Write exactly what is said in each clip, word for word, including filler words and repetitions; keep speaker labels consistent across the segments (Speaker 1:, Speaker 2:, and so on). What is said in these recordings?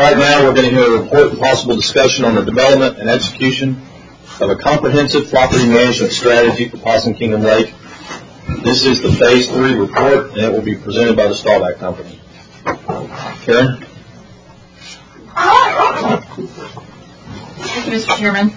Speaker 1: right, now we're going to hear a report and possible discussion on the development and execution of a comprehensive property management strategy for Possum Kingdom Lake. This is the Phase three report, and it will be presented by the Staubach Company. Karen?
Speaker 2: Thank you, Mister Chairman.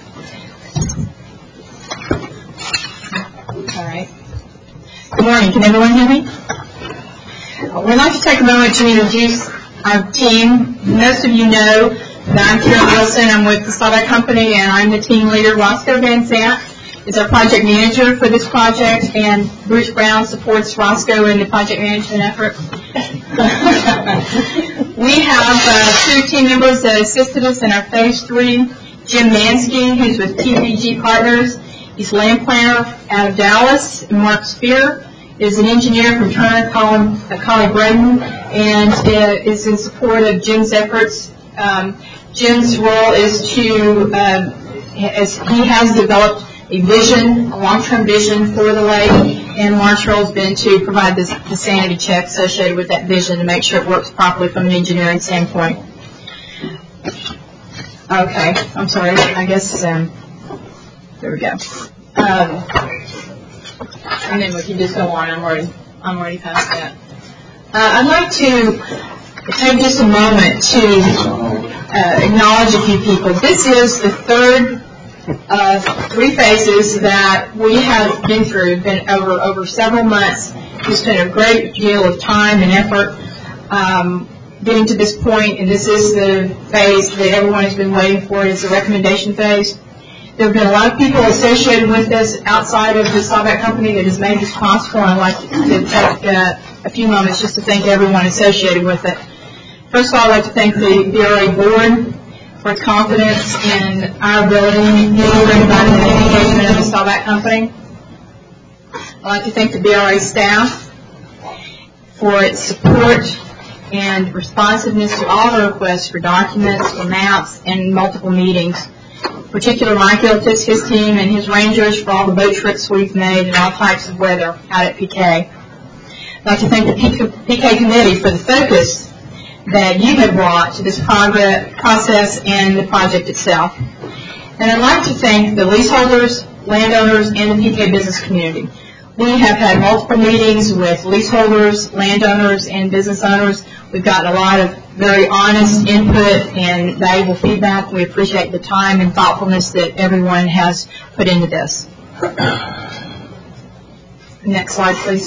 Speaker 2: All right. Good morning. Can everyone hear me? We'd like to take a moment to introduce our team. Most of you know that I'm Karen Wilson. I'm with the Staubach Company, and I'm the team leader. Roscoe Van Sant is our project manager for this project, and Bruce Brown supports Roscoe in the project management effort. We have uh, two team members that assisted us in our Phase three. Jim Mansky, who's with T P G Partners. He's land planner out of Dallas. And Mark Spear is an engineer from Turner, Colin, uh, Collie Braden, and uh, is in support of Jim's efforts. Um, Jim's role is to, uh, as he has developed a vision, a long-term vision for the lake, and Mark's role has been to provide this, the sanity check associated with that vision to make sure it works properly from an engineering standpoint. Okay, I'm sorry, I guess, um, there we go. Um, and then we can just go on, I'm already, I'm already past that. Uh, I'd like to take just a moment to uh, acknowledge a few people. This is the third of three phases that we have been through, been over, over several months. We spent a great deal of time and effort um, getting to this point, and this is the phase that everyone has been waiting for. It's the recommendation phase. There have been a lot of people associated with this outside of the Staubach Company that has made this possible, and I'd like to take uh, a few moments just to thank everyone associated with it. First of all, I'd like to thank the B R A board for its confidence in our ability to bring about the engagement of the Staubach Company. I'd like to thank the B R A staff for its support and responsiveness to all the requests for documents, for maps, and multiple meetings. In particular, Mike Iltis, his team, and his rangers for all the boat trips we've made in all types of weather out at P K. I'd like to thank the P K committee for the focus that you have brought to this process and the project itself. And I'd like to thank the leaseholders, landowners, and the P K business community. We have had multiple meetings with leaseholders, landowners, and business owners. We've gotten a lot of very honest input and valuable feedback. We appreciate the time and thoughtfulness that everyone has put into this. Next slide, please.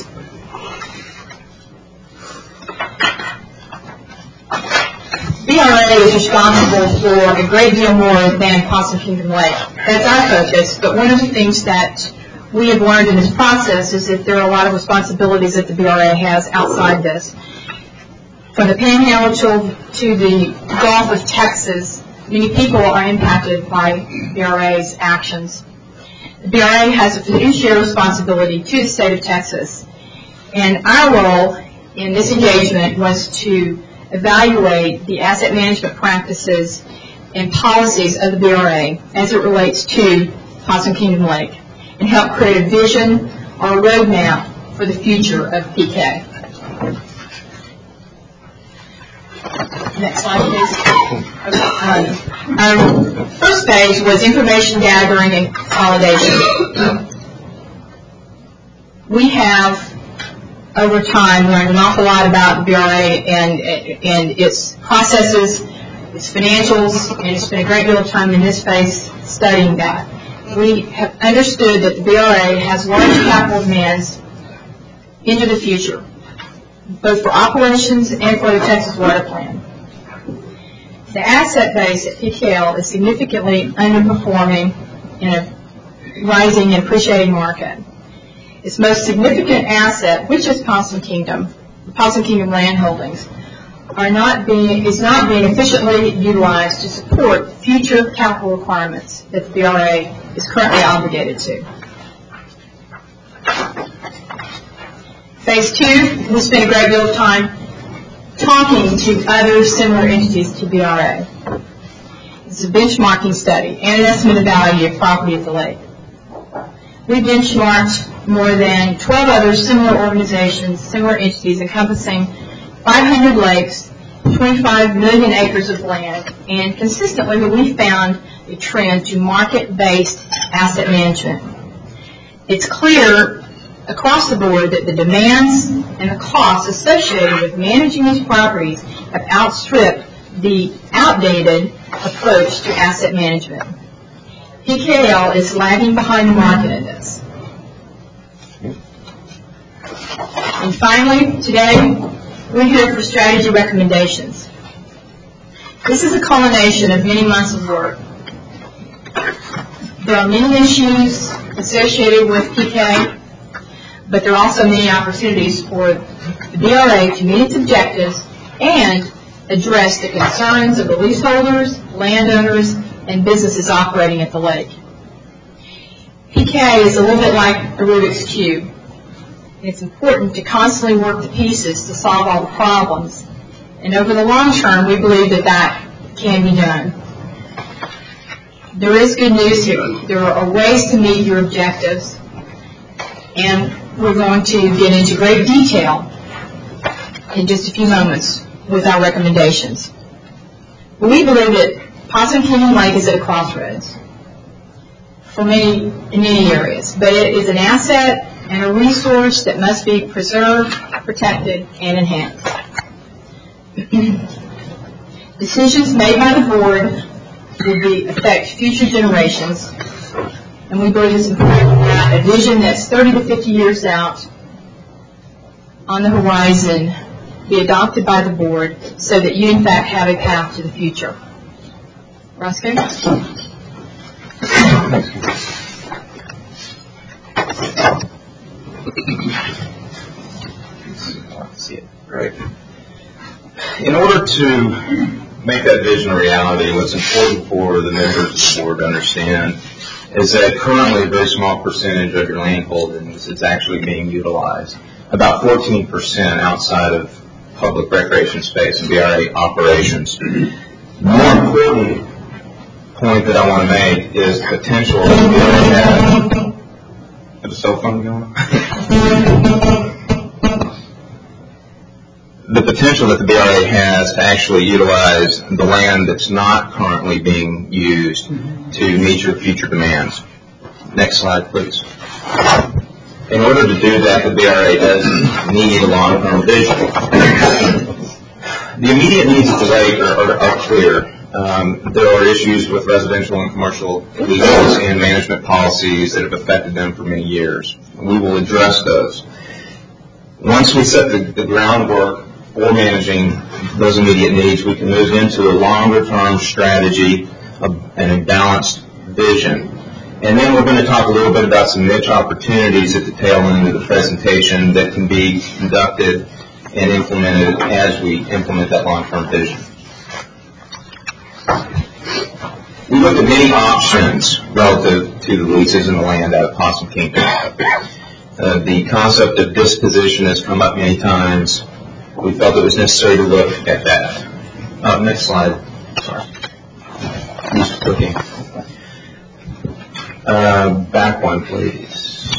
Speaker 2: B R A is responsible for a great deal more than Possum Kingdom Lake. That's our focus, but one of the things that we have learned in this process is that there are a lot of responsibilities that the B R A has outside this. From the Panhandle to, to the Gulf of Texas, many people are impacted by B R A's actions. The B R A has a fiduciary responsibility to the state of Texas, and our role in this engagement was to evaluate the asset management practices and policies of the B R A as it relates to Possum Kingdom Lake and help create a vision or a roadmap for the future of P K. Next slide, please. Um, our first phase was information gathering and consolidation. We have, over time, learned an awful lot about the B R A and, and its processes, its financials, and it's been a great deal of time in this phase studying that. We have understood that the B R A has large capital demands into the future, both for operations and for the Texas Water Plan. The asset base at P K L is significantly underperforming in a rising and appreciating market. Its most significant asset, which is Possum Kingdom, the Possum Kingdom land holdings, are not being, is not being efficiently utilized to support future capital requirements that the B R A is currently obligated to. Phase two, we spent a great deal of time talking to other similar entities to B R A. It's a benchmarking study and an estimate of value of property at the lake. We benchmarked more than twelve other similar organizations, similar entities encompassing five hundred lakes twenty-five million acres of land, and consistently we found a trend to market-based asset management. It's clear across the board that the demands and the costs associated with managing these properties have outstripped the outdated approach to asset management. P K L is lagging behind the market in this. And finally, today, we're here for strategy recommendations. This is a culmination of many months of work. There are many issues associated with P K, but there are also many opportunities for the B R A to meet its objectives and address the concerns of the leaseholders, landowners, and businesses operating at the lake. P K is a little bit like a Rubik's Cube. It's important to constantly work the pieces to solve all the problems. And over the long term, we believe that that can be done. There is good news here. There are ways to meet your objectives, and we're going to get into great detail in just a few moments with our recommendations. We believe that Possum Kingdom Lake is at a crossroads for many, in many areas, but it is an asset and a resource that must be preserved, protected, and enhanced. Decisions made by the board will be, affect future generations, and we believe it's important that a vision that's thirty to fifty years out on the horizon be adopted by the board so that you, in fact, have a path to the future. Roscoe?
Speaker 3: See it. Right. In order to make that vision a reality, what's important for the members of the board to understand is that currently a very small percentage of your land holdings is actually being utilized. About fourteen percent outside of public recreation space and B R A operations. The more important point that I want to make is the potential that the B R A has. Have a cell phone going? The potential that the B R A has to actually utilize the land that's not currently being used to meet your future demands. Next slide, please. In order to do that, the B R A does need a long-term vision. The immediate needs of the lake are, are, are clear. Um, there are issues with residential and commercial leases and management policies that have affected them for many years. We will address those. Once we set the, the groundwork for managing those immediate needs, we can move into a longer-term strategy of, and a balanced vision. And then we're going to talk a little bit about some niche opportunities at the tail end of the presentation that can be conducted and implemented as we implement that long-term vision. We looked at many options relative to the leases and the land out of Possum Kingdom. Uh, the concept of disposition has come up many times. We felt it was necessary to look at that. Uh, next slide. Sorry. Just clicking. Uh, back one, please.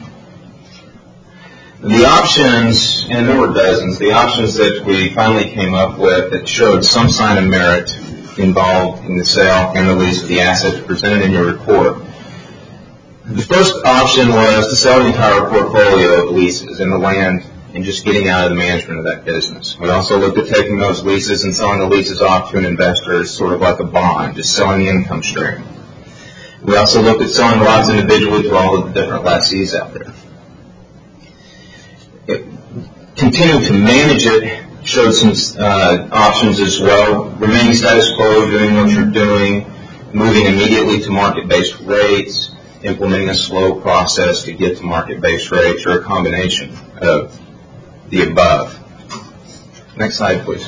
Speaker 3: The options, and there were dozens, the options that we finally came up with that showed some sign of merit involved in the sale and the lease of the assets presented in your report. The first option was to sell the entire portfolio of leases and the land and just getting out of the management of that business. We also looked at taking those leases and selling the leases off to an investor as sort of like a bond, just selling the income stream. We also looked at selling lots individually to all of the different lessees out there. It, continuing to manage it showed some uh, options as well. Remaining status quo, doing what you're doing, moving immediately to market-based rates, implementing a slow process to get to market-based rates, or a combination of the above. Next slide, please.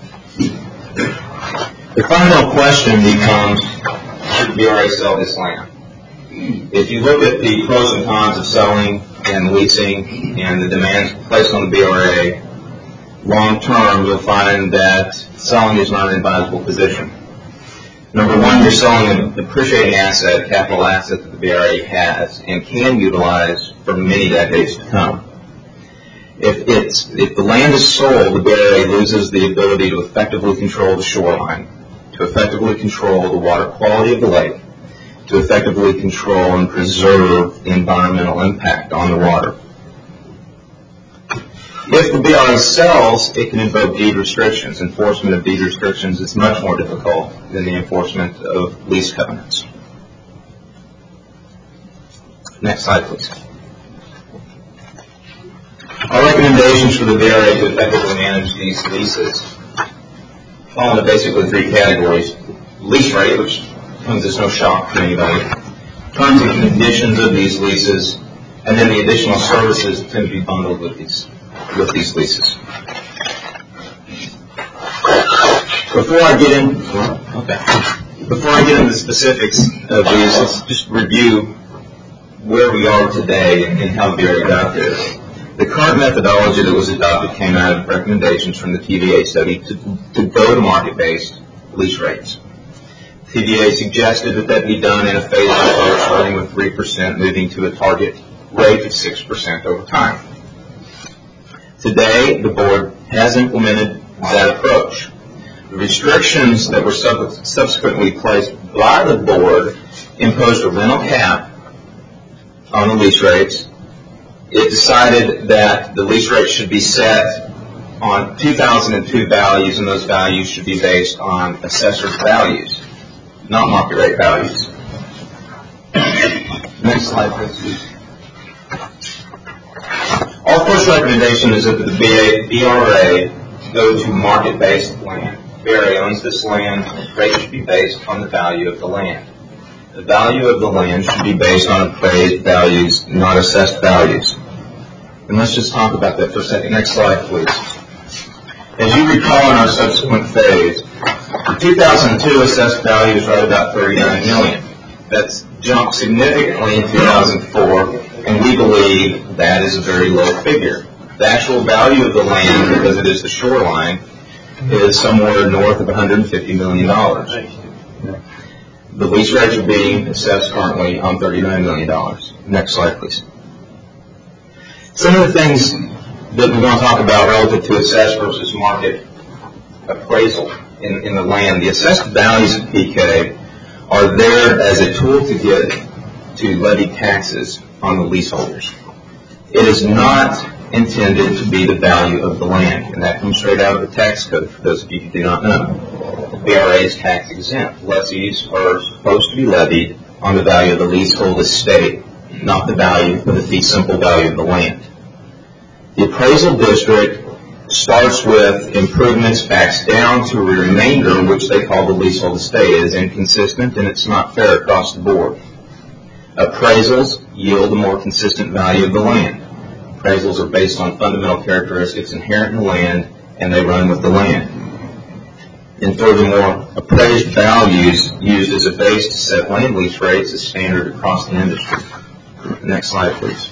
Speaker 3: The final question becomes, should the B R A sell this land? If you look at the pros and cons of selling and leasing and the demands placed on the B R A, long term, you'll find that selling is not an advisable position. Number one, you're selling an appreciating asset, a capital asset that the B R A has and can utilize for many decades to come. If If it's if the land is sold, the B R A loses the ability to effectively control the shoreline, to effectively control the water quality of the lake, to effectively control and preserve the environmental impact on the water. If the B R A sells, it can invoke deed restrictions. Enforcement of deed restrictions is much more difficult than the enforcement of lease covenants. Next slide, please. Our recommendations for the B R A to effectively manage these leases fall into basically three categories. Lease rate, which comes as no shock to anybody, terms and conditions of these leases, and then the additional services that tend to be bundled with these, with these leases. Before I get in, okay. Before I get into the specifics of these, let's just review where we are today and, and how B R A got there. The current methodology that was adopted came out of recommendations from the T V A study to, to go to market-based lease rates. T V A suggested that that be done in a phased approach, starting with three percent, moving to a target rate of six percent over time. Today, the board has implemented that approach. The restrictions that were sub- subsequently placed by the board imposed a rental cap on the lease rates. It decided that the lease rate should be set on two thousand two values, and those values should be based on assessor's values, not market rate values. Next slide, please. Our first recommendation is that the B R A go to market-based land. B R A owns this land, and the rate should be based on the value of the land. The value of the land should be based on appraised values, not assessed values. And let's just talk about that for a second. Next slide, please. As you recall in our subsequent phase, the two thousand two assessed value is right about thirty-nine million dollars. That's jumped significantly in two thousand four, and we believe that is a very low figure. The actual value of the land, because it is the shoreline, is somewhere north of one hundred fifty million dollars. The lease rates are being assessed currently on thirty-nine million dollars. Next slide, please. Some of the things that we're going to talk about relative to assessed versus market appraisal in, in the land. The assessed values of P K are there as a tool to get to levy taxes on the leaseholders. It is not intended to be the value of the land, and that comes straight out of the tax code for those of you who do not know. The B R A is tax exempt. Lessees are supposed to be levied on the value of the leasehold estate, not the value of the fee simple value of the land. The appraisal district starts with improvements, backs down to a remainder, which they call the leasehold estate. It is inconsistent and it's not fair across the board. Appraisals yield a more consistent value of the land. Appraisals are based on fundamental characteristics inherent in the land, and they run with the land. And furthermore, appraised values used as a base to set land lease rates is standard across the industry. Next slide, please.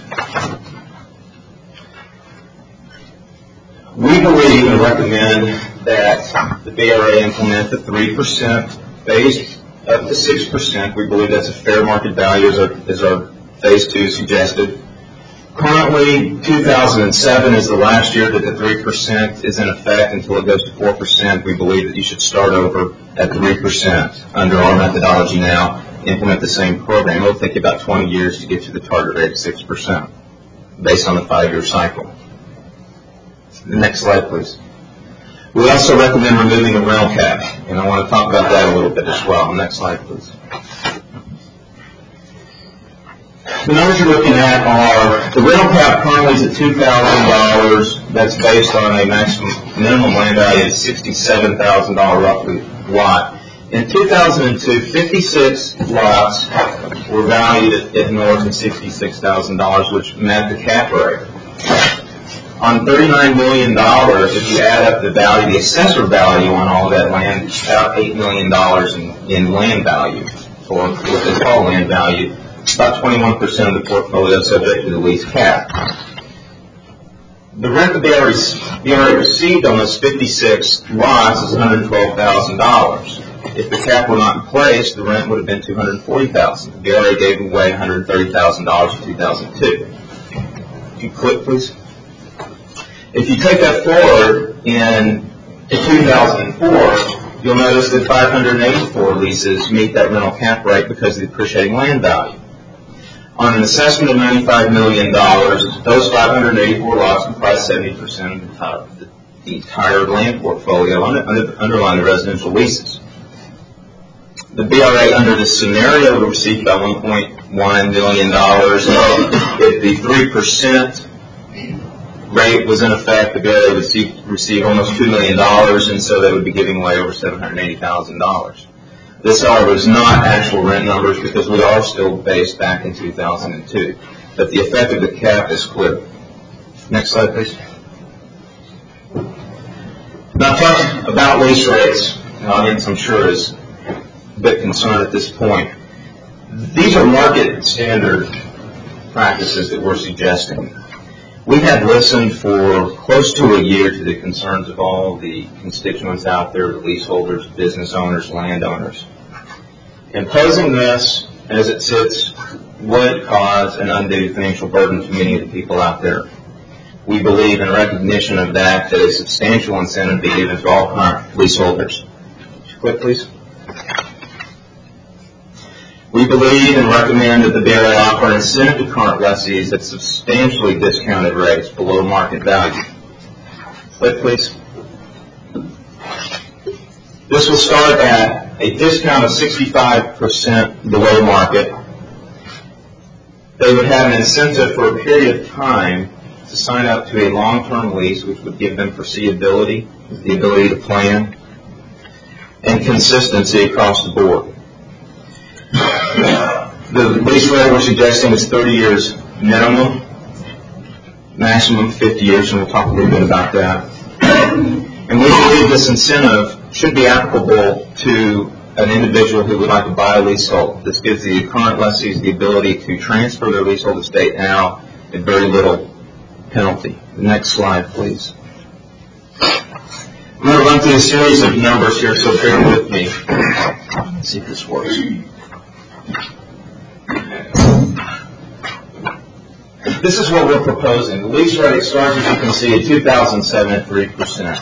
Speaker 3: We believe and recommend that the B R A implement the three percent base up to six percent. We believe that's a fair market value as our, as our phase two suggested. Currently, two thousand seven is the last year that the three percent is in effect until it goes to four percent. We believe that you should start over at three percent under our methodology now, implement the same program. It'll take you about twenty years to get to the target rate of six percent based on the five-year cycle. Next slide, please. We also recommend removing the rental cap, and I want to talk about that a little bit as well. Next slide, please. The numbers you're looking at are, the rental cap currently is at two thousand dollars. That's based on a maximum minimum land value of sixty-seven thousand dollars roughly lot. In two thousand two, fifty-six lots were valued at, at north of sixty-six thousand dollars, which met the cap rate. On thirty-nine million dollars, if you add up the value, the assessor value on all that land, it's about eight million dollars in, in land value, or what they call land value. It's about twenty-one percent of the portfolio subject to the lease cap. The rent the B R A received on those fifty-six lots is one hundred twelve thousand dollars. If the cap were not in place, the rent would have been two hundred forty thousand dollars. The B R A gave away one hundred thirty thousand dollars in two thousand two. If you click, please. If you take that forward in two thousand four, you'll notice that five hundred eighty-four leases meet that rental cap rate because of the appreciating land value. On an assessment of ninety-five million dollars, those five hundred eighty-four lots comprise seventy percent of the entire, the entire land portfolio under, under, underlying the residential leases. The B R A under this scenario would receive about one point one million dollars. If the three percent rate was in effect, the B R A would receive, receive almost two million dollars, and so they would be giving away over seven hundred eighty thousand dollars. This, however, is not actual rent numbers because we are still based back in two thousand two. But the effect of the cap is clear. Next slide, please. Now, talking about lease rates, the audience, I'm sure, is a bit concerned at this point. These are market standard practices that we're suggesting. We have listened for close to a year to the concerns of all the constituents out there, the leaseholders, business owners, landowners. Imposing this as it sits would cause an undue financial burden to many of the people out there. We believe in recognition of that, that a substantial incentive be given to all current leaseholders. Click, please. We believe and recommend that the B R A offer an incentive to current lessees at substantially discounted rates below market value. Click, please. This will start at a discount of sixty-five percent below market. They would have an incentive for a period of time to sign up to a long-term lease, which would give them foreseeability, the ability to plan, and consistency across the board. The lease rate we're suggesting is thirty years minimum, maximum fifty years, and we'll talk a little bit about that. And we believe this incentive should be applicable to an individual who would like to buy a leasehold. This gives the current lessees the ability to transfer their leasehold estate now at very little penalty. The next slide, please. I'm going to run through a series of numbers here, so bear with me. Let's see if this works. This is what we're proposing. The lease rate starts, as you can see, in two thousand seven at three percent.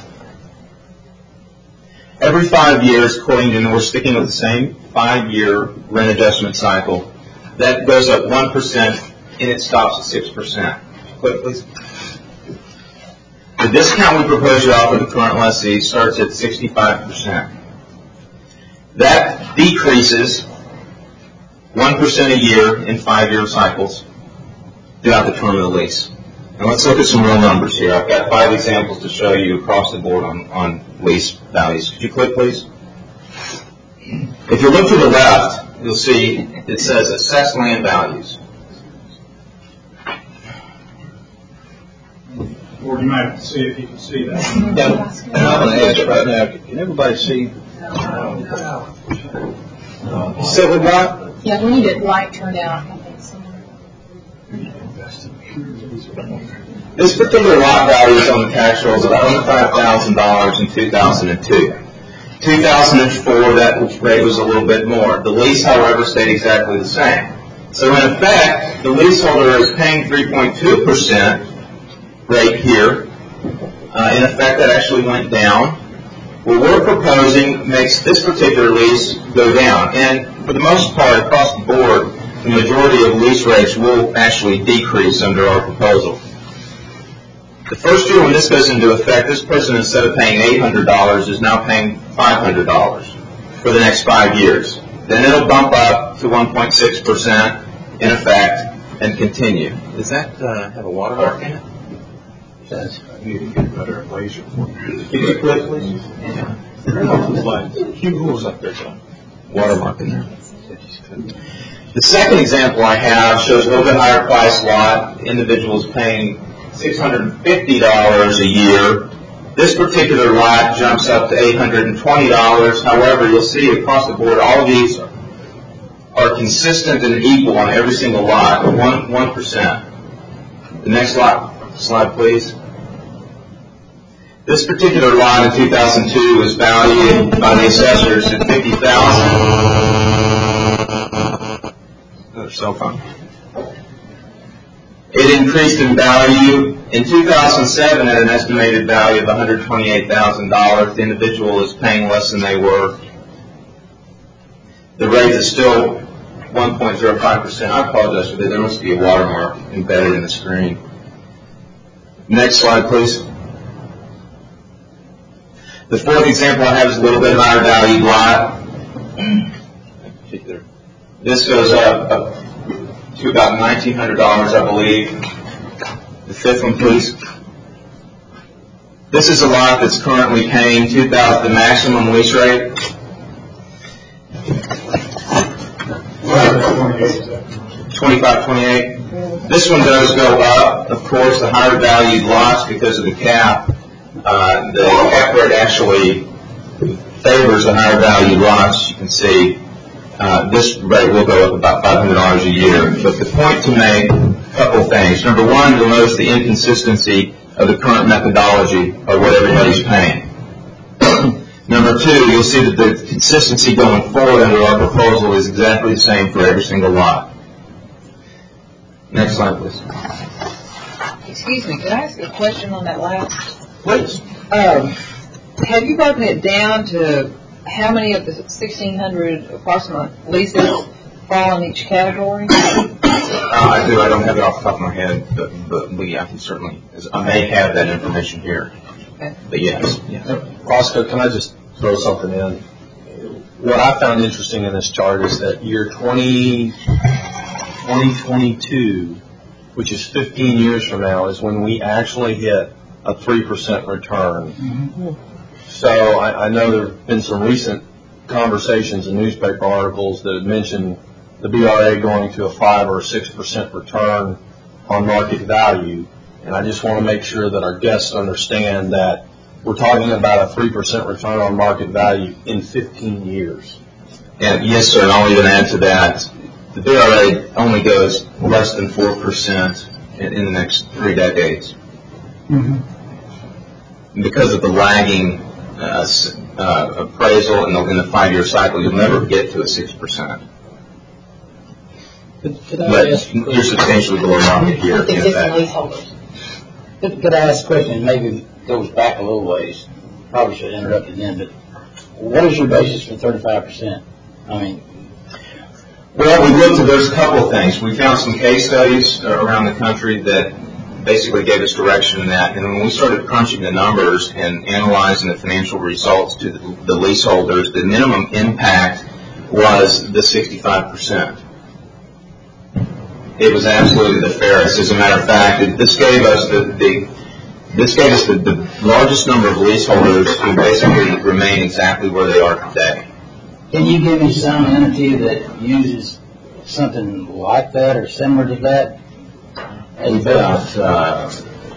Speaker 3: Every five years, according to, and we're sticking with the same five-year rent adjustment cycle, that goes up one percent and it stops at six percent. Click, please. The discount we propose to offer the current lessee starts at sixty-five percent. That decreases one percent a year in five-year cycles throughout the term of the lease. And let's look at some real numbers here. I've got five examples to show you across the board on, on lease values. Could you click, please? If you look to the left, you'll see it says assessed land values.
Speaker 4: Or you might have to see if you can see that.
Speaker 1: Yeah. And I'm going to ask right now, can everybody see? Silver dot?
Speaker 2: Yeah, we need it light turned out.
Speaker 3: This particular lot value is on the tax rolls of twenty-five thousand dollars in two thousand two. two thousand four, that rate was a little bit more. The lease, however, stayed exactly the same. So in effect, the leaseholder is paying three point two percent rate here. Uh, in effect, that actually went down. What we're proposing makes this particular lease go down. And for the most part, across the board, the majority of lease rates will actually decrease under our proposal. The first year when this goes into effect, this person, instead of paying eight hundred dollars, is now paying five hundred dollars for the next five years. Then it'll bump up to one point six percent in effect and continue. Does that uh, have a watermark in it? It does.
Speaker 4: I need to get a better laser for you.
Speaker 3: Can you click, please?
Speaker 4: Few rules up there, John.
Speaker 3: Watermark in there. The second example I have shows a little bit higher price lot. Individuals paying six hundred fifty dollars a year. This particular lot jumps up to eight hundred twenty dollars. However, you'll see across the board, all of these are consistent and equal on every single lot, one, one percent. The next lot, slide, please. This particular lot in two thousand two was valued by the assessors at fifty thousand dollars. Another cell phone. It increased in value. In two thousand seven, at an estimated value of one hundred twenty-eight thousand dollars, the individual is paying less than they were. The rate is still one point zero five percent. I apologize for that. There must be a watermark embedded in the screen. Next slide, please. The fourth example I have is a little bit higher value lot. This goes up, up to about nineteen hundred dollars, I believe. The fifth one, please. This is a lot that's currently paying two thousand dollars, the maximum lease rate. twenty-five twenty-eight. This one does go up. Of course, the higher valued lots, because of the cap, uh, the cap rate actually favors the higher valued lots. You can see uh, this rate will go up about five hundred dollars a year. But the point to make, a couple of things. Number one, you'll notice the inconsistency of the current methodology of what everybody's paying. Number two, you'll see that the consistency going forward under our proposal is exactly the same for every single lot. Next slide, please.
Speaker 5: Excuse me, can I ask a question on that last?
Speaker 3: Please.
Speaker 5: Um, have you broken it down to how many of the sixteen hundred approximate leases fall in each category?
Speaker 3: Uh, I do. I don't have it off the top of my head, but, but Lee, I can certainly, I may have that information here.
Speaker 5: Okay.
Speaker 3: But yes. yes.
Speaker 1: Roscoe, can I just throw something in? What I found interesting in this chart is that year twenty twenty-two, which is fifteen years from now, is when we actually hit a three percent return. Mm-hmm. So I, I know there have been some recent conversations in newspaper articles that have mentioned the B R A going to a five or a six percent return on market value. And I just want to make sure that our guests understand that we're talking about a three percent return on market value in fifteen years.
Speaker 3: And yes, sir, and I'll even add to that, the B R A only goes less than four percent in, in the next three decades. Mm-hmm. Because of the lagging uh, uh, appraisal in the, in the five-year cycle, you'll never get to a six percent.
Speaker 6: Could, could I
Speaker 3: but
Speaker 6: ask,
Speaker 3: you're substantially below market here.
Speaker 5: With existing leaseholders.
Speaker 6: Could, could I ask a question, maybe it goes back a little ways, probably should have interrupted then, but what is your basis for thirty-five percent? I mean,
Speaker 3: well, we looked at, there's a couple of things. We found some case studies around the country that basically gave us direction in that. And when we started crunching the numbers and analyzing the financial results to the, the leaseholders, the minimum impact was the sixty-five percent. It was absolutely the fairest. As a matter of fact, it, this gave us the, the this gave us the, the largest number of leaseholders who basically remain exactly where they are today.
Speaker 6: Can you give me some entity that uses something like that or similar to that?
Speaker 3: As about, uh,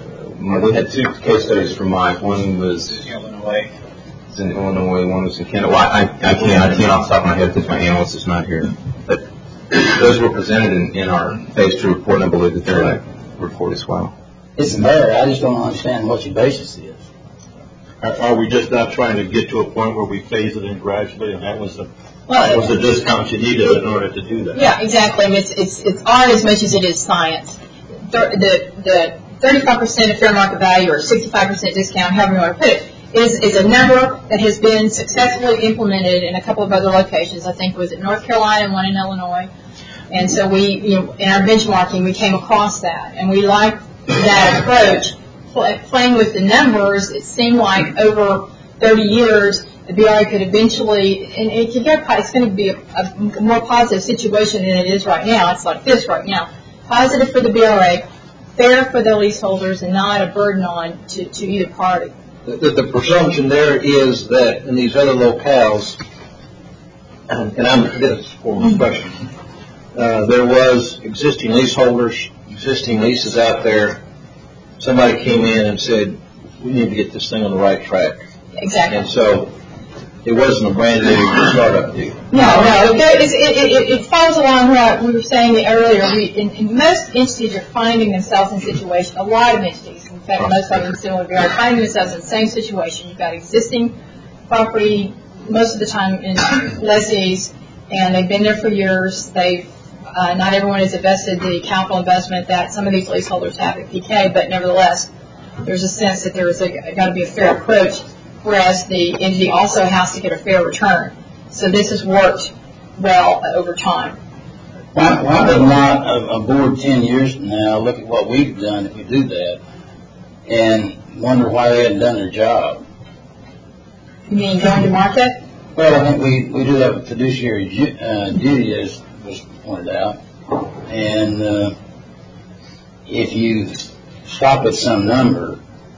Speaker 3: we had two case studies from Mike. One was in Illinois. It's in Illinois. One was in Canada. Well, I, I can't. I can't off the top of my head because my analyst is not here. But those were presented in, in our phase two report, and I believe that they're in the report as well.
Speaker 6: It's there. I just don't understand what your basis is.
Speaker 7: Are, are we just not trying to get to a point where we phase it in gradually, and that was the
Speaker 2: well,
Speaker 7: that was the discount you needed in order to do that?
Speaker 2: Yeah, exactly. It's it's it's art as much as it is science. The the thirty-five percent of fair market value or sixty-five percent discount, however you want to put it, is is a number that has been successfully implemented in a couple of other locations. I think it was in North Carolina and one in Illinois. And so we, you know, in our benchmarking, we came across that, and we liked that approach. Playing with the numbers, it seemed like over thirty years, the B R A could eventually, and it could get, it's going to be a, a more positive situation than it is right now. It's like this right now. Positive for the B R A, fair for the leaseholders, and not a burden on to, to either party.
Speaker 8: The, the, the presumption there is that in these other locales, and, and I'm this for my question, uh, there was existing leaseholders, existing leases out there. Somebody came in and said, we need to get this thing on the right track.
Speaker 2: Exactly.
Speaker 8: And so it wasn't a brand new startup deal.
Speaker 2: No, no. It, it, it, it follows along what we were saying earlier. We, in, in most entities are finding themselves in situation, a lot of entities, in fact, most of them similar, are finding themselves in the same situation. You've got existing property, most of the time in lessees, and they've been there for years. They've uh, not everyone has invested the capital investment that some of these leaseholders have at P K, but nevertheless, there's a sense that there is got to be a fair approach, whereas the entity also has to get a fair return. So this has worked well uh, over time.
Speaker 6: Why, why would not a, a board ten years from now look at what we've done if we do that and wonder why they hadn't done their job?
Speaker 2: You mean going to market?
Speaker 6: Well, I think we, we do have a fiduciary ju- uh, duty, as was pointed out. And uh, if you stop at some number,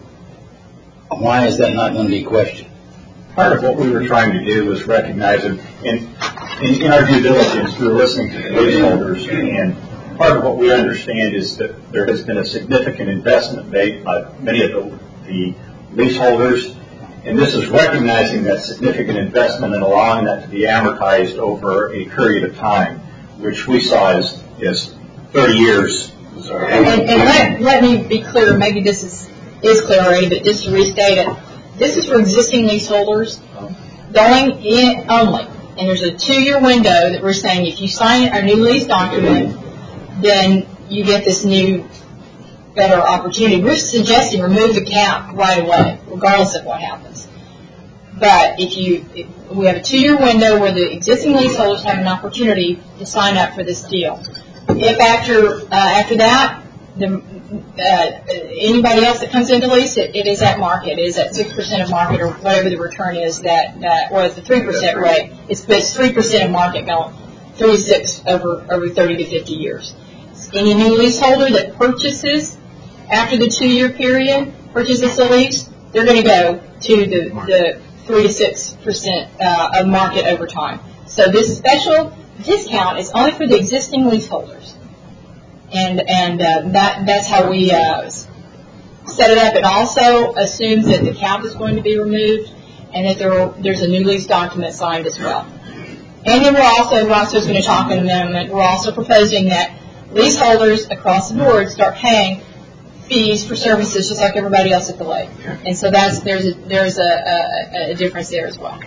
Speaker 6: why is that not going to be questioned?
Speaker 4: Part of what we were trying to do was recognize, in, in, in our due diligence, we were listening to the leaseholders, and part of what we understand is that there has been a significant investment made by many of the, the leaseholders, and this is recognizing that significant investment and allowing that to be amortized over a period of time, which we saw as, as thirty years.
Speaker 2: And, and let, let me be clear, maybe this is, is clear already, but just to restate it, this is for existing leaseholders going in only. And there's a two-year window that we're saying if you sign our new lease document, then you get this new, better opportunity. We're suggesting remove the cap right away, regardless of what happens. But if you, if we have a two-year window where the existing leaseholders have an opportunity to sign up for this deal. If after uh, after that, the, uh, anybody else that comes into lease, it, it is at market. It is at six percent of market or whatever the return is that, that or at the three percent rate. It's it's three percent of market going three to six over over thirty to fifty years. Any new leaseholder that purchases after the two-year period purchases a lease, they're going to go to the the three to six percent uh, of market over time. So this special discount is only for the existing leaseholders. And and uh, that that's how we uh, set it up. It also assumes that the cap is going to be removed and that there will, there's a new lease document signed as well. And then we're also, Ross was going to talk in a moment, we're also proposing that leaseholders across the board start paying fees for services just like everybody else at the lake. And so that's there's a, there's a, a, a difference there as well.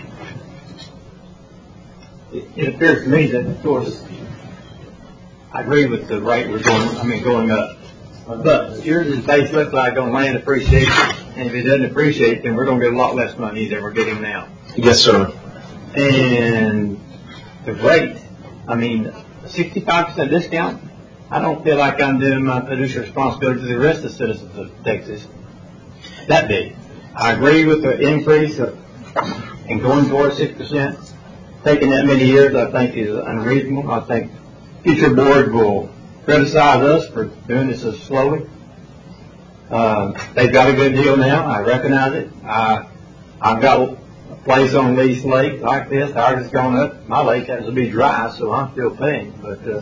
Speaker 7: It, it appears to me that, of course, I agree with the rate we're going, I mean, going up. But yours is based look like on land appreciation, and if it doesn't appreciate, then we're going to get a lot less money than we're getting now.
Speaker 1: Yes, sir.
Speaker 7: And the rate, I mean, sixty-five percent discount, I don't feel like I'm doing my fiduciary responsibility to the rest of the citizens of Texas that big. I agree with the increase of, and going towards six percent. Taking that many years, I think, is unreasonable. I think future board will criticize us for doing this so slowly. Uh, they've got a good deal now. I recognize it. I, I've got a place on Lease Lake like this. Ours has gone up. My lake happens to be dry, so I'm still paying. But uh,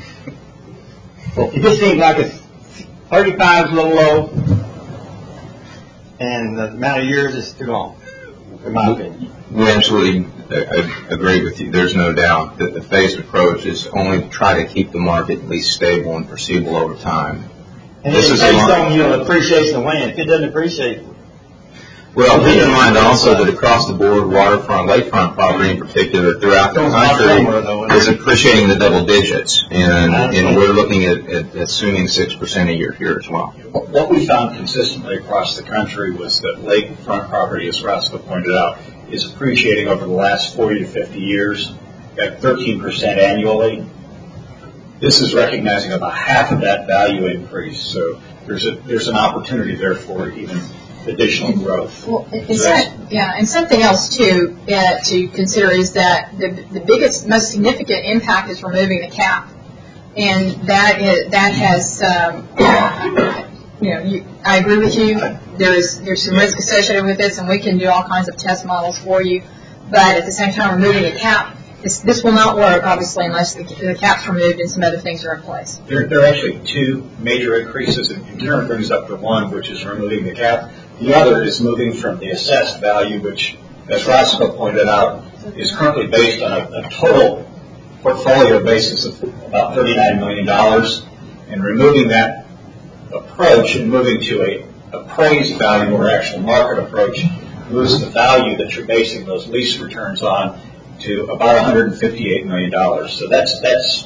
Speaker 7: it just seems like it's thirty-five is a little low, and the amount of years is too long, in my opinion.
Speaker 3: We absolutely agree with you. There's no doubt that the phased approach is only to try to keep the market at least stable and foreseeable over time.
Speaker 7: And
Speaker 3: this
Speaker 7: it's
Speaker 3: is
Speaker 7: based on, you know, appreciation of land. If it doesn't appreciate,
Speaker 3: well, keep in mind also that across the board, waterfront, lakefront property in particular, throughout the country, is appreciating the double digits, and and we're looking at, at assuming six percent a year here as well.
Speaker 4: What we found consistently across the country was that lakefront property, as Roscoe pointed out, is appreciating over the last forty to fifty years at thirteen percent annually. This is recognizing about half of that value increase, so there's a there's an opportunity there for even additional growth.
Speaker 2: Well, and so yeah, and something else too uh, to consider is that the the biggest, most significant impact is removing the cap, and that is, that has um, you know you, I agree with you. There is there's some risk associated with this, and we can do all kinds of test models for you, but at the same time, removing the cap. This, this will not work, obviously, unless the, the cap's removed and some other things are in place.
Speaker 4: There, there are actually two major increases. And Karen brings up the one, which is removing the cap. The other is moving from the assessed value, which, as Roscoe pointed out, is currently based on a, a total portfolio basis of about thirty-nine million dollars, and removing that approach and moving to a appraised value or actual market approach moves the value that you're basing those lease returns on to about one hundred fifty-eight million dollars. So that's that's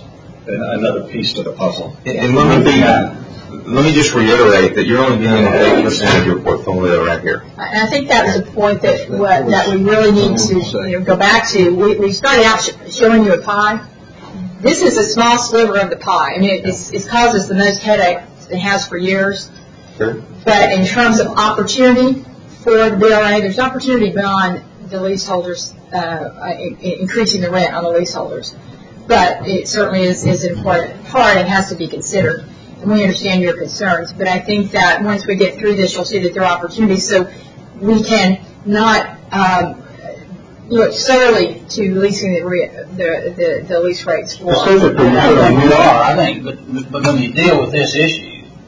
Speaker 4: another piece to the puzzle.
Speaker 3: And and let me be, let me just reiterate that you're only dealing with eight percent of your portfolio right here.
Speaker 2: And I think that was a point that what, that we really need to you know, go back to. We, we started out sh- showing you a pie. This is a small sliver of the pie. I mean, it, it's, it's caused us the most headache it has for years.
Speaker 3: Sure.
Speaker 2: But in terms of opportunity for the B L A, there's opportunity beyond the leaseholders, uh, in, in increasing the rent on the leaseholders. But it certainly is, is an important part and has to be considered. And we understand your concerns. But I think that once we get through this, you'll see that there are opportunities. So we can not um, look solely to leasing the, re- the, the, the lease rates. For
Speaker 6: I think we are, I think, but, but when you deal with this issue,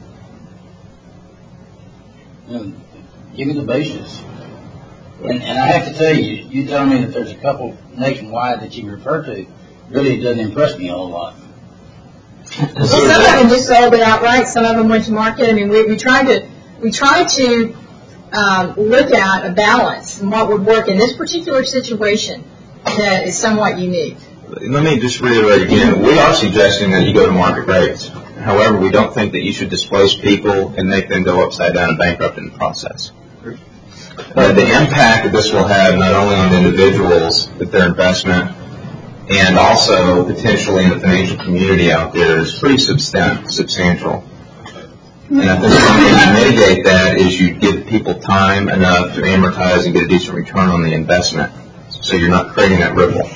Speaker 6: you know, give me the basis. And, and I have to tell you, you tell me that there's a couple nationwide that you refer to, really doesn't impress me a whole lot.
Speaker 2: Well, some of them just sold it outright. Some of them went to market. I mean, we, we tried to we tried to um, look at a balance and what would work in this particular situation that is somewhat unique.
Speaker 3: Let me just reiterate again. We are suggesting that you go to market rates. However, we don't think that you should displace people and make them go upside down and bankrupt in the process. Uh, the impact that this will have not only on the individuals, but their investment, and also potentially in the financial community out there is pretty substan- substantial. And I think one way to mitigate that is you give people time enough to amortize and get a decent return on the investment, so you're not creating that ripple.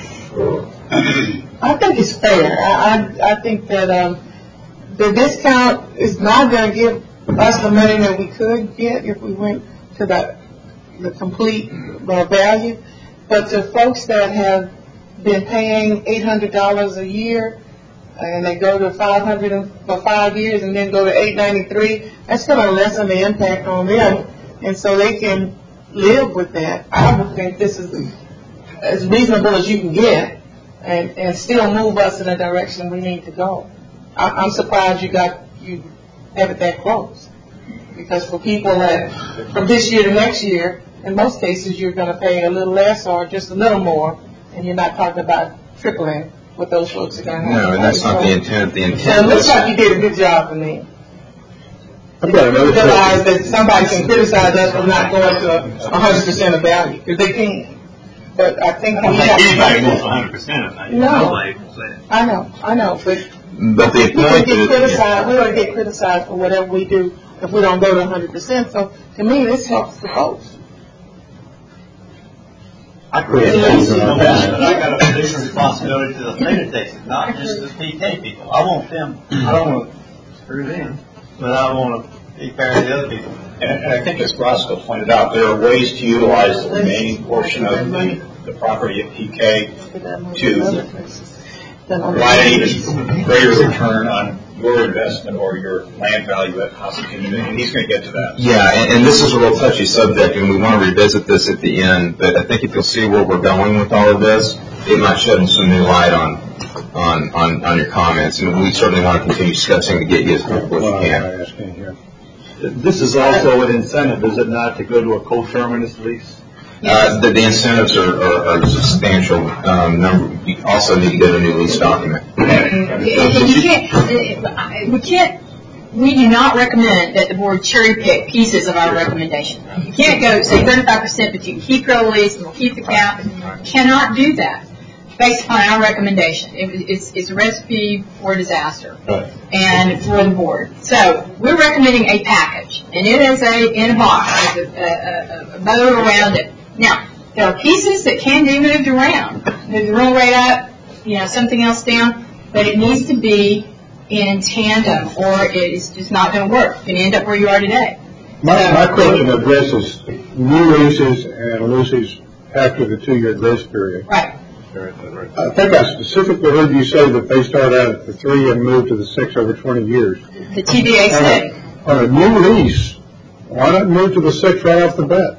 Speaker 9: I think it's fair. I, I, I think that um, the discount is not going to give us the money that we could get if we went to the, the complete uh, value. But to folks that have been paying eight hundred dollars a year and they go to five hundred dollars for five years and then go to eight ninety-three, that's going to lessen the impact on them. And so they can live with that. I would think this is as reasonable as you can get and, and still move us in the direction we need to go. I, I'm surprised you got you have it that close. Because for people that from this year to next year, in most cases you're going to pay a little less or just a little more, and you're not talking about tripling what those folks are going to have.
Speaker 3: No, and that's not the intent. The intent
Speaker 9: So it looks
Speaker 3: is,
Speaker 9: like you did a good job for me.
Speaker 8: I've got another
Speaker 9: Realize
Speaker 8: question.
Speaker 9: that somebody can criticize us for not going to one hundred percent of value, because they can. But I think we have
Speaker 7: Anybody wants one hundred percent of that.
Speaker 9: No.
Speaker 7: Nobody will say it.
Speaker 9: I know, I know, but
Speaker 3: but the
Speaker 9: we can
Speaker 3: point
Speaker 9: get
Speaker 3: is,
Speaker 9: criticized. We're going to get criticized for whatever we do if we don't go to one hundred percent. So to me, this helps the folks.
Speaker 7: I criticize them. I got a fiduciary responsibility to the state of Texas, not just the P K people. I want them, I don't want to screw them, but I want to be fair to the other people.
Speaker 4: And, and I think as Roscoe pointed out, there are ways to utilize the remaining portion of the, the property at P K to provide an even greater return on your investment or your land value at Possum Kingdom, and he's going to get to that.
Speaker 3: yeah, and, and this is a real touchy subject, and we want to revisit this at the end, but I think if you'll see where we're going with all of this, it might shed some new light on on, on, on your comments, and we certainly want to continue discussing to get you as comfortable as you can.
Speaker 7: This is also an incentive, is it not, to go to a coterminous lease?
Speaker 3: Uh, the, the incentives are, are, are substantial. Um, number, you also need to get a new lease document.
Speaker 2: And you can't, we can't, we do not recommend that the board cherry pick pieces of our recommendation. You can't go say thirty-five percent, but you can keep your lease and we'll keep the cap. You cannot do that based upon our recommendation. It, it's, it's a recipe for disaster and for the board. So we're recommending a package, and it is a in a box with a, a, a bow around it. Now, there are pieces that can be moved around. Move the rental rate up, you know, something else down, but it needs to be in tandem or it is just not going to work. You're going to end up where you are today.
Speaker 8: My, my question addresses new leases and leases after the two-year grace period.
Speaker 2: Right.
Speaker 8: I think I specifically heard you say that they start out at the three and move to the six over twenty years.
Speaker 2: The T B A said.
Speaker 8: On a new lease, why not move to the six right off the bat?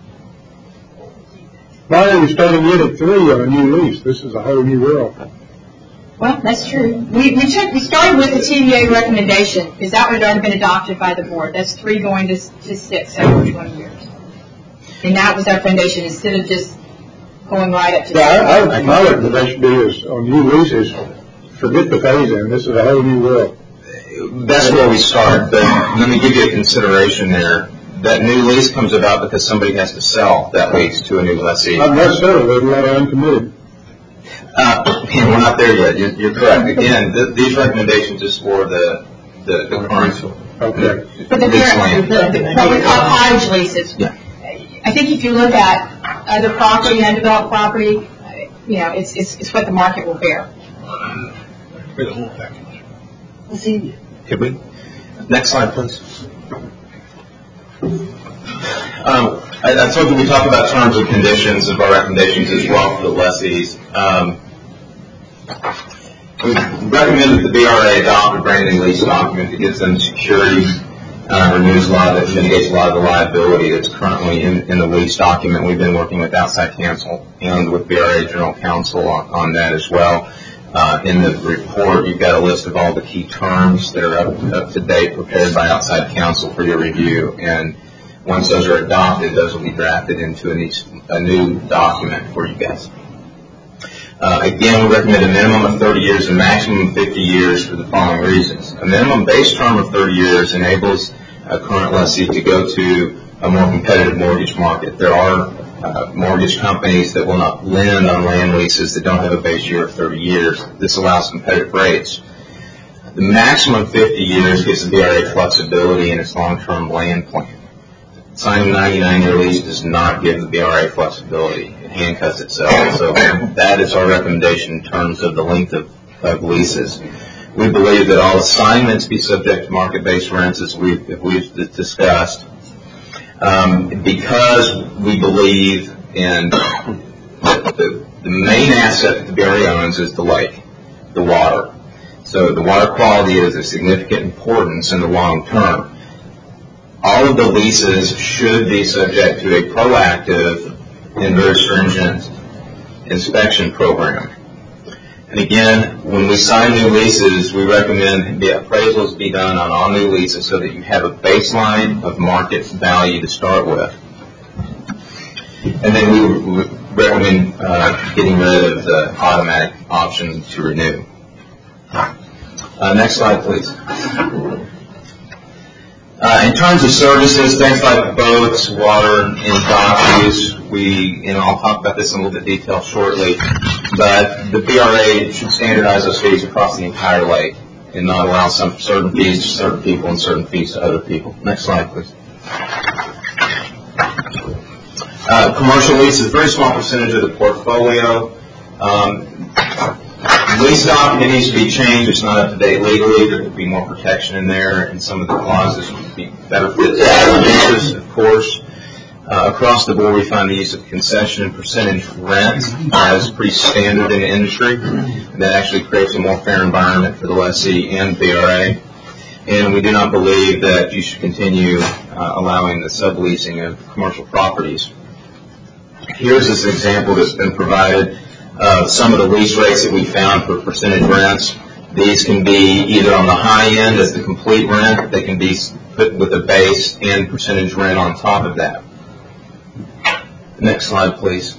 Speaker 8: Why are you starting in at three on a new lease? This is a whole new world.
Speaker 2: Well, that's true. We we took we started with the T B A recommendation because that would have already been adopted by the board. That's three going to to six over twenty years, and that was our foundation instead of just going right up to.
Speaker 8: Yeah, I, I, my recommendation is on new leases,
Speaker 10: forget the phase-in, this is a whole new world.
Speaker 3: That's where we start, but let me give you a consideration there. That new lease comes about because somebody has to sell that lease to a new lessee.
Speaker 10: Not necessarily, there's a lot of uncommitted.
Speaker 3: Uh, we're not there yet. You're, you're correct. Again, th- these recommendations is for the the, the current.
Speaker 10: Okay.
Speaker 2: But the current, the, the, what we call cottage leases.
Speaker 3: Yeah.
Speaker 2: I think if you look at other property, undeveloped property, uh, you know, it's, it's, it's what the market will bear.
Speaker 1: For the whole package.
Speaker 2: See,
Speaker 3: Could we? Next slide, please. Um, I, I told you we talk about terms and conditions of our recommendations as well for the lessees. Um, we recommend that the B R A adopt a brand new lease document that gives them security, uh, removes a lot of, that mitigates a lot of the liability that's currently in, in the lease document. We've been working with outside counsel and with B R A General Counsel on, on that as well. Uh, in the report, you've got a list of all the key terms that are up, up to date, prepared by outside counsel for your review. And once those are adopted, those will be drafted into a new, a new document for you guys. Uh, again, we recommend a minimum of thirty years and maximum of fifty years for the following reasons. A minimum base term of thirty years enables a current lessee to go to a more competitive mortgage market. There are uh, mortgage companies that will not lend on land leases that don't have a base year of thirty years. This allows competitive rates. The maximum fifty years gives the B R A flexibility in its long-term land plan. Signing a ninety-nine year lease does not give the B R A flexibility. It handcuffs itself. So that is our recommendation in terms of the length of, of leases. We believe that all assignments be subject to market-based rents, as we've, we've discussed. Um, because we believe in the, the, the main asset that the B R A owns is the lake, the water. So the water quality is of significant importance in the long term. All of the leases should be subject to a proactive and very stringent inspection program. And again, when we sign new leases, we recommend the appraisals be done on all new leases so that you have a baseline of market value to start with. And then we recommend uh, getting rid of the automatic option to renew. Uh, next slide, please. Uh, in terms of services, things like boats, water, and dock use, we, and I'll talk about this in a little bit of detail shortly, but the B R A should standardize those fees across the entire lake and not allow some certain fees to certain people and certain fees to other people. Next slide, please. Uh, commercial lease is a very small percentage of the portfolio. Um, lease document needs to be changed. It's not up to date legally. There could be more protection in there, and some of the clauses would be better fit to leases, of course. Uh, across the board, we find the use of concession and percentage rent as pretty standard in the industry. That actually creates a more fair environment for the lessee and B R A. And we do not believe that you should continue uh, allowing the subleasing of commercial properties. Here's this example that's been provided. Uh, some of the lease rates that we found for percentage rents. These can be either on the high end as the complete rent. They can be put with a base and percentage rent on top of that. Next slide, please.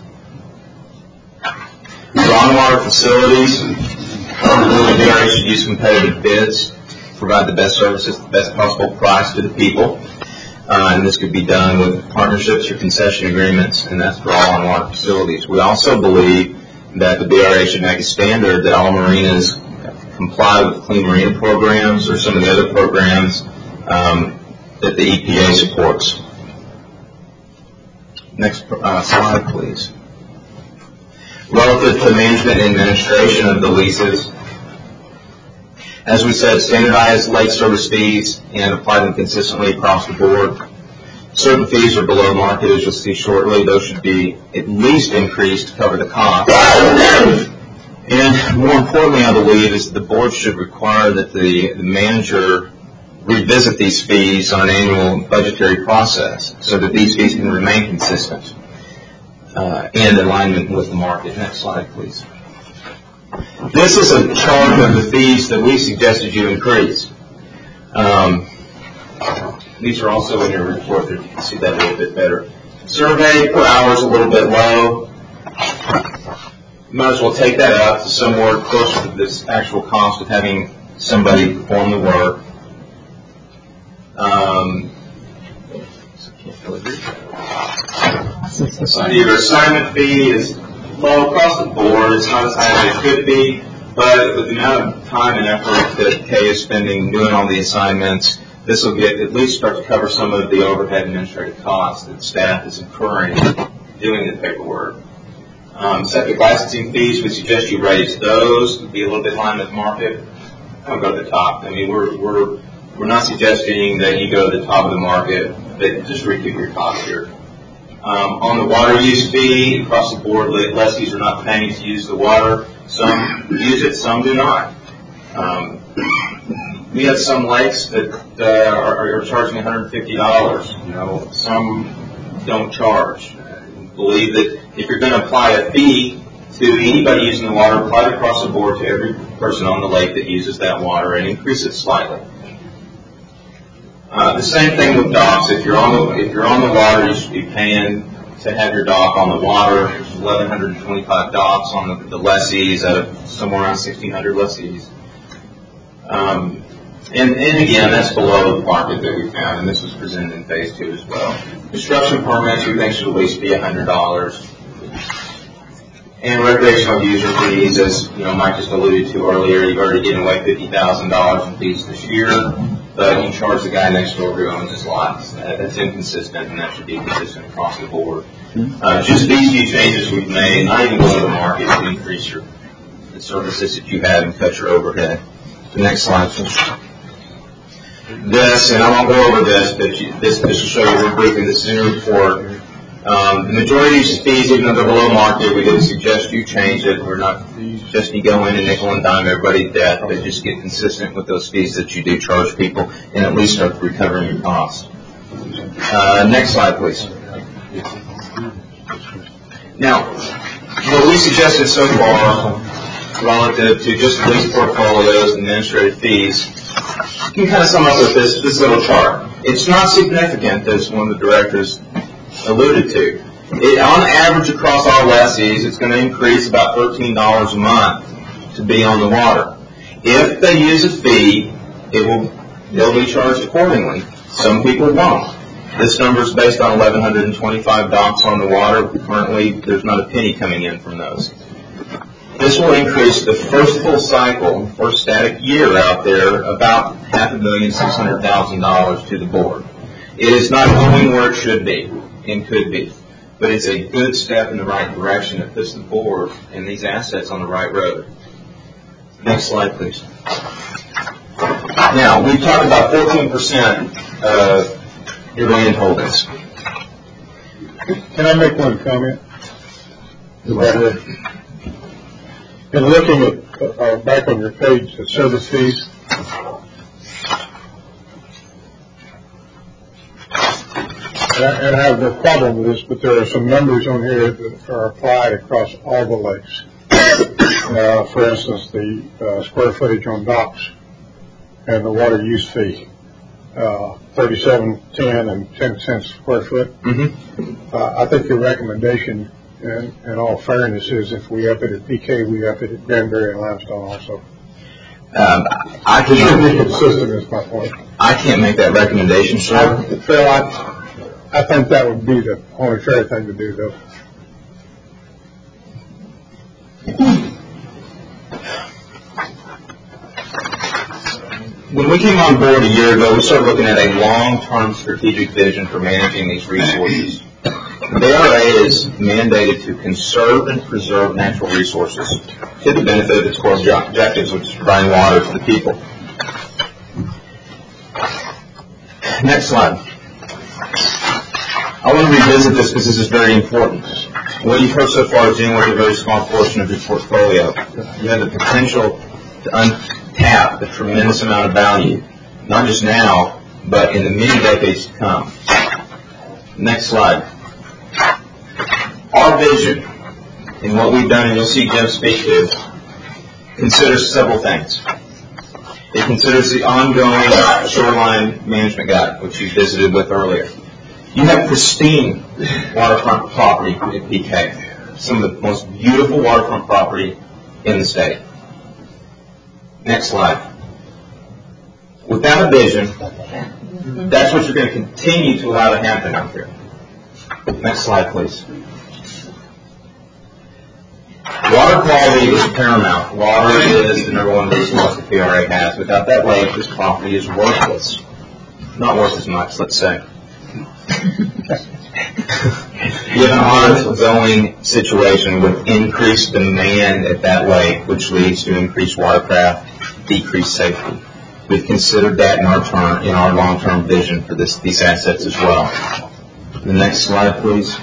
Speaker 3: Groundwater facilities. The B R A should use competitive bids, provide the best services, the best possible price to the people. Uh, and this could be done with partnerships or concession agreements, and that's for all on-water facilities. We also believe that the B R A should make a standard that all marinas comply with clean marina programs or some of the other programs um, that the E P A supports. Next uh, slide, please. Relative to management and administration of the leases, as we said, standardize lake service fees and apply them consistently across the board. Certain fees are below market, as you'll see shortly. Those should be at least increased to cover the cost. And more importantly, I believe, is the board should require that the, the manager revisit these fees on an annual budgetary process so that these fees can remain consistent uh, and in alignment with the market. Next slide, please. This is a chart of the fees that we suggested you increase. Um, these are also in your report there. You can see that a little bit better. Survey per hour is a little bit low. might as well take that up to somewhere closer to this actual cost of having somebody perform the work. Um, so your assignment fee is low across the board. It's not as high as it could be, but with the amount of time and effort that Kay is spending doing all the assignments, this will get at least start to cover some of the overhead administrative costs that staff is incurring doing the paperwork. Um, septic licensing fees, we suggest you raise those to be a little bit higher in the market. Don't go to the top. I mean, we're we're we're not suggesting that you go to the top of the market, but just recoup your costs here. Um, on the water use fee, across the board, lessees are not paying to use the water. Some use it, some do not. Um, we have some lakes that uh, are, are charging one hundred fifty dollars. You know, some don't charge. I believe that if you're going to apply a fee to anybody using the water, apply it across the board to every person on the lake that uses that water and increase it slightly. Uh, the same thing with docks. If you're on the if you're on the water, you should be paying to have your dock on the water. There's eleven twenty-five docks on the, the lessees out of somewhere around sixteen hundred lessees. Um, and, and again, that's below the market that we found, and this was presented in phase two as well. Construction permits, we think should at least be one hundred dollars. And recreational user fees, as you know, Mike just alluded to earlier, you've already given away fifty thousand dollars in fees this year, but you charge the guy next door who owns his lots. Uh, that's inconsistent, and that should be consistent across the board. Uh, just these few changes we've made, not even going to the market to increase your the services that you have and cut your overhead. The next slide, please. This, and I won't go over this, but you, this, this will show you real briefly. This is in your report. Um, the majority of these fees, even though they're below market, we didn't suggest you change it. We're not just you go in and nickel and dime everybody to death, but just get consistent with those fees that you do charge people and at least start recovering your costs. Uh, next slide, please. Now, what we suggested so far relative to just lease portfolios and administrative fees, you can kind of sum up with this, this little chart. It's not significant, as one of the directors alluded to. It, on average across all lessees, it's going to increase about thirteen dollars a month to be on the water. If they use a fee, it will they'll be charged accordingly. Some people won't. This number is based on eleven twenty-five docks on the water. Currently, there's not a penny coming in from those. This will increase the first full cycle, first static year out there, about half a million, six hundred thousand dollars to the board. It is not going where it should be and could be, but it's a good step in the right direction that puts the board and these assets on the right road. Next slide, please. Now, we've talked about fourteen percent of your land holdings.
Speaker 10: Can I make one comment? In looking at, uh, back on your page, the service fees, and I, and I have no problem with this, but there are some numbers on here that are applied across all the lakes. Uh, for instance, the uh, square footage on docks and the water use fee, uh, thirty-seven ten and ten cents a square foot.
Speaker 3: Mm-hmm.
Speaker 10: Uh, I think your recommendation, in, in all fairness, is if we up it at P K, we up it at Granbury and Limestone also.
Speaker 3: Um, I
Speaker 10: Be
Speaker 3: can't.
Speaker 10: consistent is my point.
Speaker 3: I can't make that recommendation, sir.
Speaker 10: I, Phil, I, I think that would be the only fair thing to do, though.
Speaker 3: When we came on board a year ago, we started looking at a long-term strategic vision for managing these resources. The A R A is mandated to conserve and preserve natural resources to the benefit of its core objectives, which is providing water to the people. Next slide. I want to revisit this because this is very important. What you've heard so far is dealing with a very small portion of your portfolio. You have the potential to untap the tremendous amount of value, not just now, but in the many decades to come. Next slide. Our vision, and what we've done, and you'll see Jim speak to, considers several things. It considers the ongoing shoreline management guide, which you visited with earlier. You have pristine waterfront property at P K. some of the most beautiful waterfront property in the state. Next slide. Without a vision, that's what you're going to continue to allow to happen out there. Next slide, please. Water quality is paramount. Water is the number one resource the P R A has. Without that lake, this property is worthless. Not worth as much, let's say. You have an ongoing situation with increased demand at that lake, which leads to increased watercraft, decreased safety. We've considered that in our term, in our long-term vision for this, these assets as well. The next slide, please.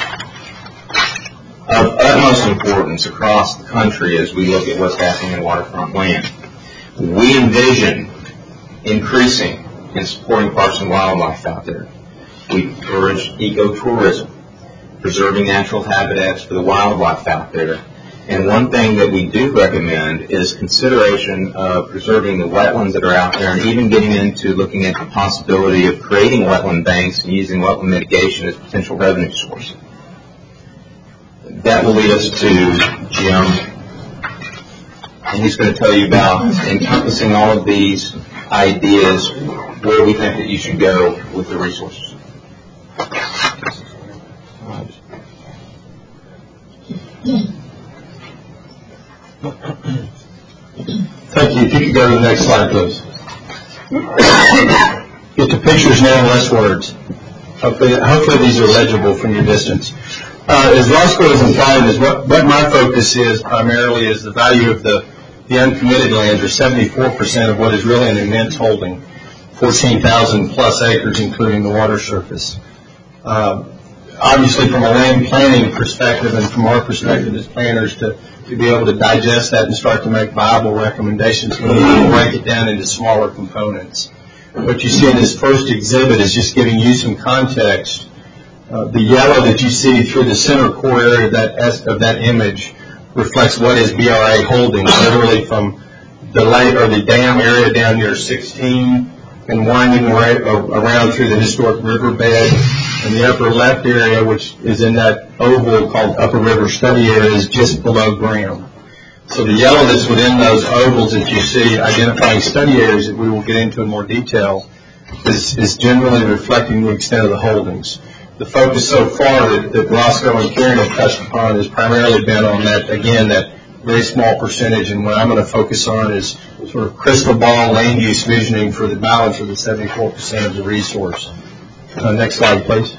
Speaker 3: Of utmost importance across the country as we look at what's happening in waterfront land, we envision increasing and supporting parks and wildlife out there. We encourage ecotourism, preserving natural habitats for the wildlife out there. And one thing that we do recommend is consideration of preserving the wetlands that are out there, and even getting into looking at the possibility of creating wetland banks and using wetland mitigation as a potential revenue source. That will lead us to Jim, and he's going to tell you about encompassing all of these ideas, where we think that you should go with the resources.
Speaker 8: Thank you. If you could go to the next slide, please. Get to pictures now and less words. Hopefully, hopefully these are legible from your distance. Uh, as Roscoe has implied, is what, what my focus is primarily is the value of the, the uncommitted lands, or seventy-four percent of what is really an immense holding, fourteen thousand plus acres, including the water surface. Uh, obviously, from a land planning perspective and from our perspective as planners, to, to be able to digest that and start to make viable recommendations, we need to break it down into smaller components. What you see in this first exhibit is just giving you some context. Uh, the yellow that you see through the center core area of that, of that image reflects what is B R A holdings, literally from the lake or the dam area down near sixteen and winding right around through the historic riverbed. And the upper left area, which is in that oval called Upper River Study Area, is just below ground. So the yellow that's within those ovals that you see identifying study areas that we will get into in more detail is, is generally reflecting the extent of the holdings. The focus so far that, that Roscoe and Karen have touched upon has primarily been on that, again, that very small percentage, and what I'm going to focus on is sort of crystal ball land use visioning for the balance of the seventy-four percent of the resource. Uh, next slide, please.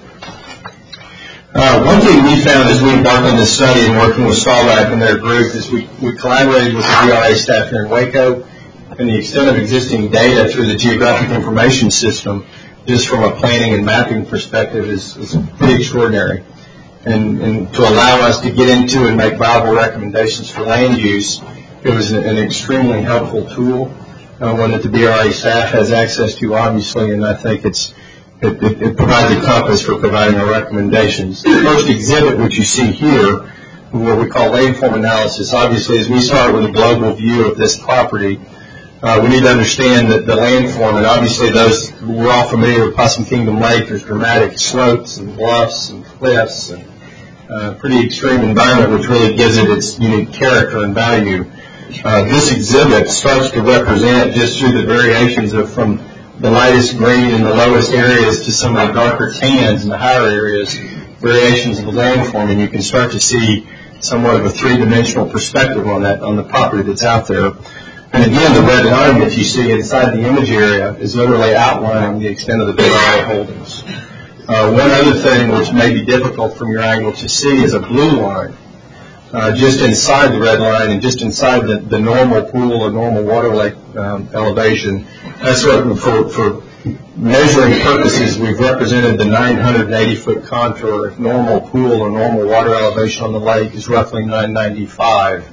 Speaker 8: Uh, one thing we found as we embarked on this study and working with Sawback and their group is we, we collaborated with the B R A staff here in Waco, and the extent of existing data through the Geographic Information System, just from a planning and mapping perspective, is, is pretty extraordinary. And, and to allow us to get into and make viable recommendations for land use, it was an, an extremely helpful tool, uh, one that the B R A staff has access to, obviously, and I think it's It, it, it provides a compass for providing our recommendations. The first exhibit, which you see here, what we call landform analysis, obviously as we start with a global view of this property, uh, we need to understand that the landform, and obviously those, we're all familiar with Possum Kingdom Lake, there's dramatic slopes and bluffs and cliffs and uh, pretty extreme environment, which really gives it its unique character and value. Uh, this exhibit starts to represent, just through the variations of from the lightest green in the lowest areas to some of the darker tans in the higher areas, variations of the landform, and you can start to see somewhat of a three-dimensional perspective on that, on the property that's out there. And again, the red line that you see inside the image area is literally outlining the extent of the B R A holdings. Uh, one other thing which may be difficult from your angle to see is a blue line. Uh, just inside the red line and just inside the, the normal pool or normal water lake um, elevation. That's what, for, for measuring purposes, we've represented the nine hundred eighty foot contour. If normal pool or normal water elevation on the lake is roughly nine ninety-five,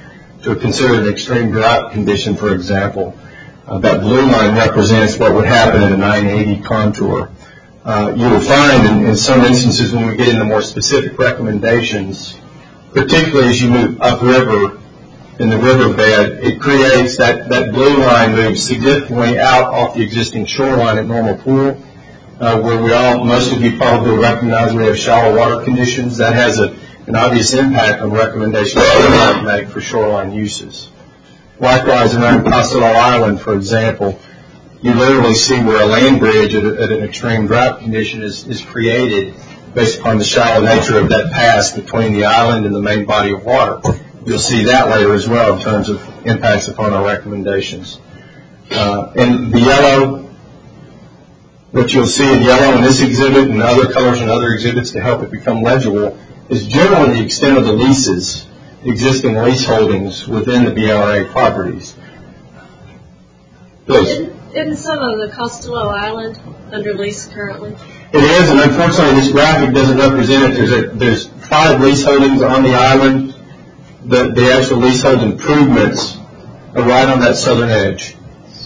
Speaker 8: to consider an extreme drought condition, for example, uh, that blue line represents what would happen in a nine eighty contour. Uh, you will find in, in some instances when we get into more specific recommendations, particularly as you move upriver in the riverbed, it creates that, that blue line moves significantly out off the existing shoreline at normal pool, uh, where we all, most of you probably recognize we have shallow water conditions. That has a
Speaker 1: an obvious impact on recommendations we make for shoreline uses. Likewise, around Costello Island, for example, you literally see where a land bridge at, a, at an extreme drought condition is, is created based upon the shallow nature of that pass between the island and the main body of water. You'll see that later as well in terms of impacts upon our recommendations. Uh, and the yellow, what you'll see in yellow in this exhibit and other colors in other exhibits to help it become legible is generally the extent of the leases, existing lease holdings within the B R A properties. Please.
Speaker 11: Isn't some of the Costello Island under lease currently?
Speaker 1: It is, and unfortunately this graphic doesn't represent it. There's, a, there's five leaseholdings on the island. The, the actual leasehold improvements are right on that southern edge.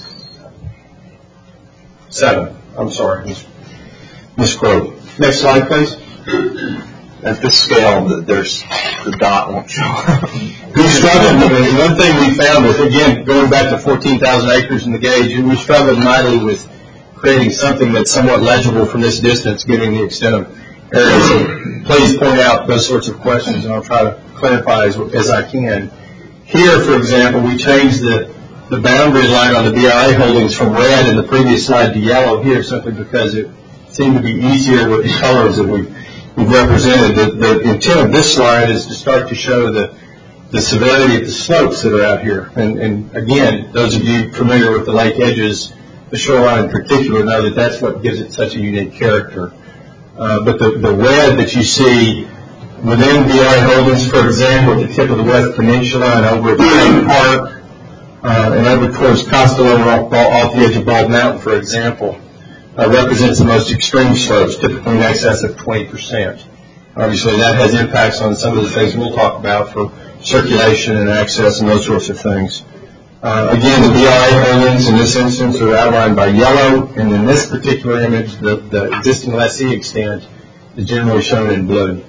Speaker 1: Seven. I'm sorry. Mis- misquote. Next slide, please.
Speaker 3: At this scale, there's the dot won't show.
Speaker 1: We struggled. One thing we found was, again, going back to fourteen thousand acres in the gauge, we struggled mightily with creating something that's somewhat legible from this distance, given the extent of area. So please point out those sorts of questions, and I'll try to clarify as, as I can. Here, for example, we changed the, the boundary line on the B R A holdings from red in the previous slide to yellow here simply because it seemed to be easier with the colors that we've, we've represented. The, the intent of this slide is to start to show the, the severity of the slopes that are out here. And, and again, those of you familiar with the lake edges, the shoreline in particular, know that that's what gives it such a unique character. Uh, but the, the red that you see within B R A holdings, for example, at the tip of the West Peninsula and over at State Park, uh, and over towards Costello off, off the edge of Bald Mountain, for example, uh, represents the most extreme slopes, typically in excess of twenty percent. Obviously, that has impacts on some of the things we'll talk about for circulation and access and those sorts of things. Uh, again, the B R A holdings in this instance are outlined by yellow, and in this particular image, the, the existing lessee extent is generally shown in blue.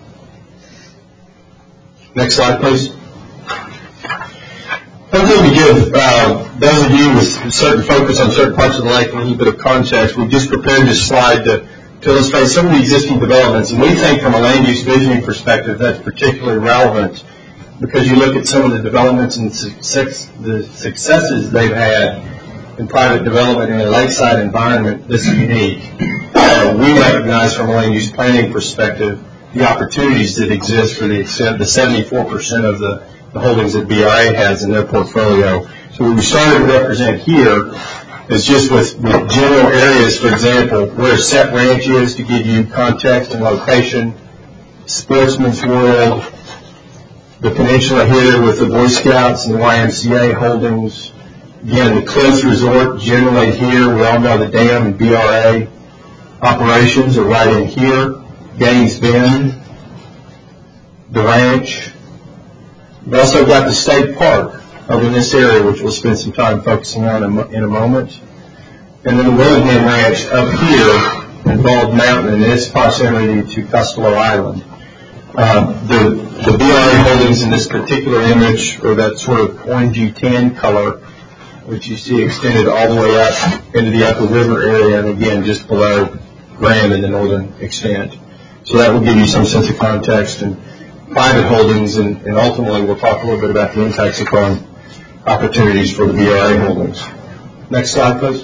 Speaker 1: Next slide, please. Hopefully we give uh, those of you with a certain focus on certain parts of the lake a little bit of context. We've just prepared this slide to, to illustrate some of the existing developments, and we think from a land use visioning perspective that's particularly relevant because you look at some of the developments and success, the successes they've had in private development in a lakeside environment this unique. Uh, we recognize from a land use planning perspective the opportunities that exist for the extent the seventy-four percent of the, the holdings that B R A has in their portfolio. So what we started to represent here is just with, with general areas, for example, where Set Ranch is to give you context and location, Sportsman's World, the peninsula here with the Boy Scouts and the Y M C A holdings. Again, the Cliffs Resort generally here. We all know the dam and B R A operations are right in here. Gaines Bend, the ranch. We've also got the state park over in this area, which we'll spend some time focusing on in a moment. And then the Willingham Ranch up here in Bald Mountain in its proximity to Costello Island. Uh, the, the B R A holdings in this particular image are that sort of orangey tan color, which you see extended all the way up into the upper river area, and again, just below Graham in the northern extent. So that will give you some sense of context and private holdings, and, and ultimately we'll talk a little bit about the impacts upon opportunities for the B R A holdings. Next slide, please.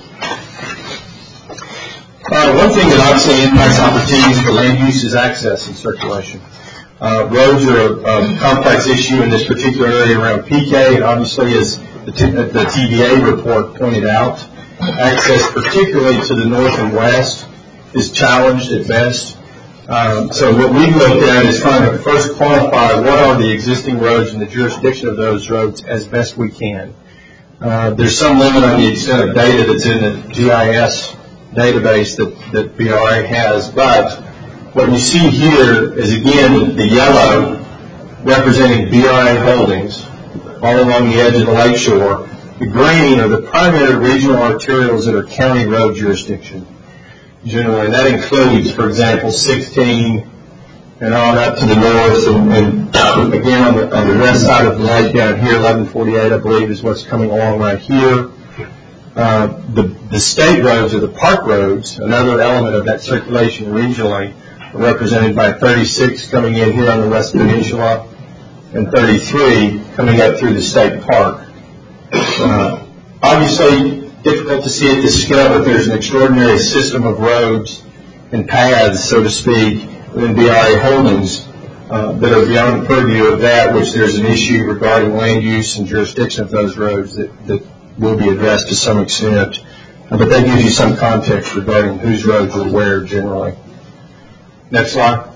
Speaker 1: Uh, one thing that obviously impacts opportunities for land use is access and circulation. Uh, roads are a, a complex issue in this particular area around P K, and obviously as the, t- the T V A report pointed out, access particularly to the north and west is challenged at best. Um, so what we've looked at is trying to first quantify what are the existing roads and the jurisdiction of those roads as best we can. Uh, there's some limit on the extent of data that's in the G I S database that, that B R A has, but what you see here is again the yellow representing B R A holdings all along the edge of the lakeshore. The green are the primary regional arterials that are county road jurisdiction. Generally, and that includes, for example, sixteen and on up to the north, and, and again on the, on the west side of the lake down here, eleven forty-eight, I believe, is what's coming along right here. Uh, the, the state roads, or the park roads, another element of that circulation regionally, represented by thirty-six coming in here on the West Peninsula, and thirty-three coming up through the state park. Uh, obviously, difficult to see at this scale, but there's an extraordinary system of roads and paths, so to speak, within B R A Holdings uh, that are beyond the purview of that, which there's an issue regarding land use and jurisdiction of those roads that, that will be addressed to some extent. Uh, but that gives you some context regarding whose roads are where generally. Next slide.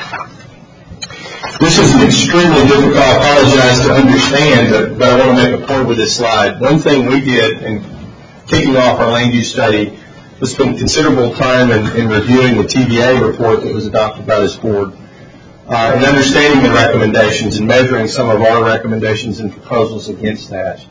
Speaker 1: This is extremely difficult, I apologize, to understand, but, but I want to make a point with this slide. One thing we did in kicking off our land use study was spend considerable time in, in reviewing the T V A report that was adopted by this board, uh, and understanding the recommendations and measuring some of our recommendations and proposals against that.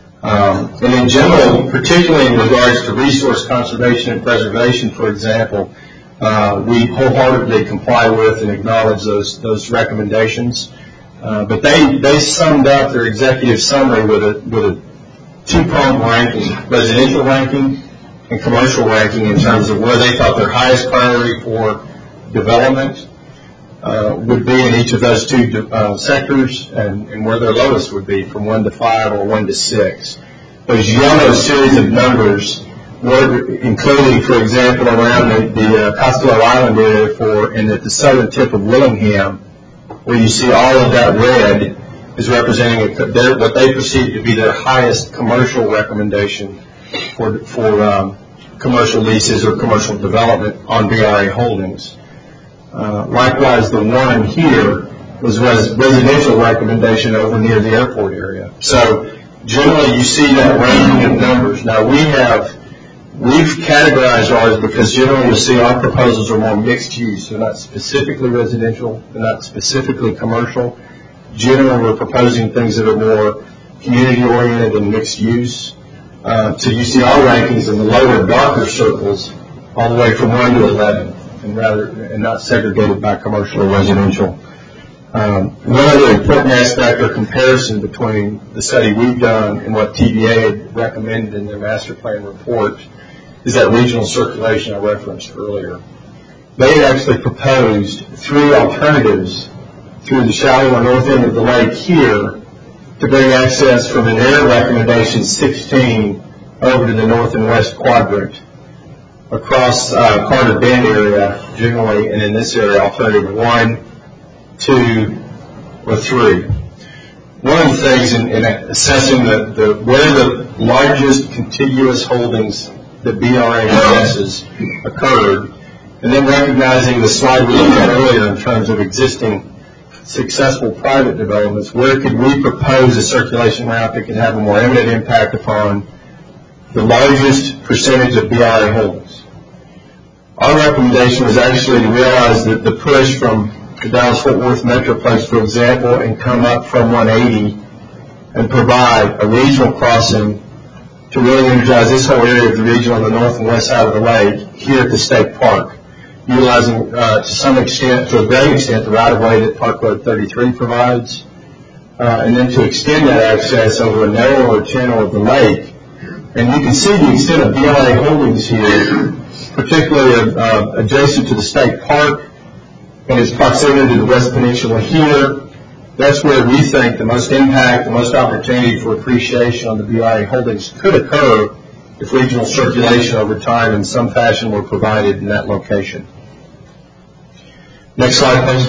Speaker 1: Um, and in general, particularly in regards to resource conservation and preservation, for example, Uh, we wholeheartedly comply with and acknowledge those those recommendations, uh, but they they summed up their executive summary with a with a two-pronged ranking: residential ranking and commercial ranking, in terms of where they thought their highest priority for development uh, would be in each of those two uh, sectors, and, and where their lowest would be, from one to five or one to six. Those yellow series of numbers were including, for example, around the, the uh, Costello Island area for, and at the southern tip of Willingham, where you see all of that red is representing a, their, what they perceive to be their highest commercial recommendation for, for um, commercial leases or commercial development on B R A Holdings. Uh, likewise, the one here was res, residential recommendation over near the airport area. So generally you see that ranking of numbers. Now we have We've categorized ours because generally you'll see our proposals are more mixed use. They're not specifically residential. They're not specifically commercial. Generally, we're proposing things that are more community-oriented and mixed use. Uh, so you see our rankings in the lower darker circles all the way from one to eleven, and rather and not segregated by commercial or residential. Um, one other important aspect or comparison between the study we've done and what T V A had recommended in their master plan report is that regional circulation I referenced earlier. They had actually proposed three alternatives through the shallower north end of the lake here to bring access from an air recommendation sixteen over to the north and west quadrant across uh, Carter Bend area generally, and in this area alternative one, two, or three. One of the things in, in assessing the, the where the largest contiguous holdings that B R A possesses occurred, and then recognizing the slide we looked at earlier in terms of existing successful private developments, where could we propose a circulation route that could have a more eminent impact upon the largest percentage of B R A holdings? Our recommendation was actually to realize that the push from the Dallas-Fort Worth Metroplex, for example, and come up from one eighty and provide a regional crossing to really energize this whole area of the region on the north and west side of the lake here at the state park, utilizing uh, to some extent, to a great extent, the right-of-way that Park Road thirty-three provides, uh, and then to extend that access over a narrower channel of the lake. And you can see the extent of B R A Holdings here, particularly uh, adjacent to the state park and its proximity to the West Peninsula here. That's where we think the most impact, the most opportunity for appreciation on the B R A holdings could occur if regional circulation over time in some fashion were provided in that location. Next slide, please.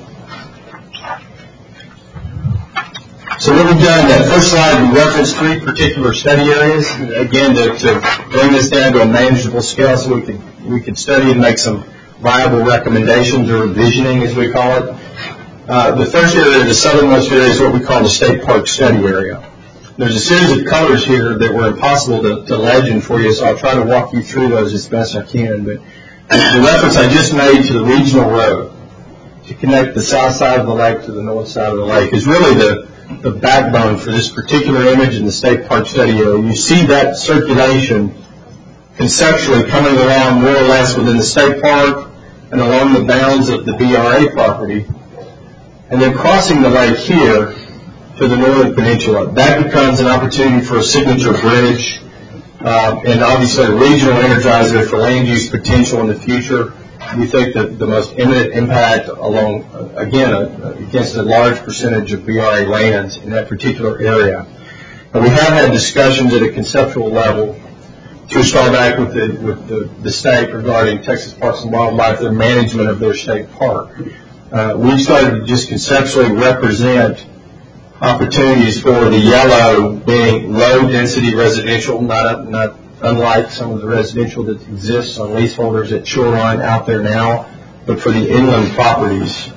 Speaker 1: So what we've done in that first slide, we referenced three particular study areas, again, to, to bring this down to a manageable scale so we could, we could study and make some viable recommendations, or visioning as we call it. Uh, the first area, the southernmost area, is what we call the state park study area. There's a series of colors here that were impossible to, to legend for you, so I'll try to walk you through those as best I can. But the reference I just made to the regional road to connect the south side of the lake to the north side of the lake is really the, the backbone for this particular image in the state park study area. You see that circulation conceptually coming along more or less within the state park and along the bounds of the B R A property, and then crossing the lake here to the northern peninsula. That becomes an opportunity for a signature bridge, uh, and obviously a regional energizer for land use potential in the future. we think that the most imminent impact along, uh, again, uh, against a large percentage of B R A lands in that particular area. And we have had discussions at a conceptual level to start back with the, with the, the state regarding Texas Parks and Wildlife, their management of their state park. Uh, we've started to just conceptually represent opportunities for the yellow being low-density residential, not, not unlike some of the residential that exists on leaseholders at Shoreline out there now, but for the inland properties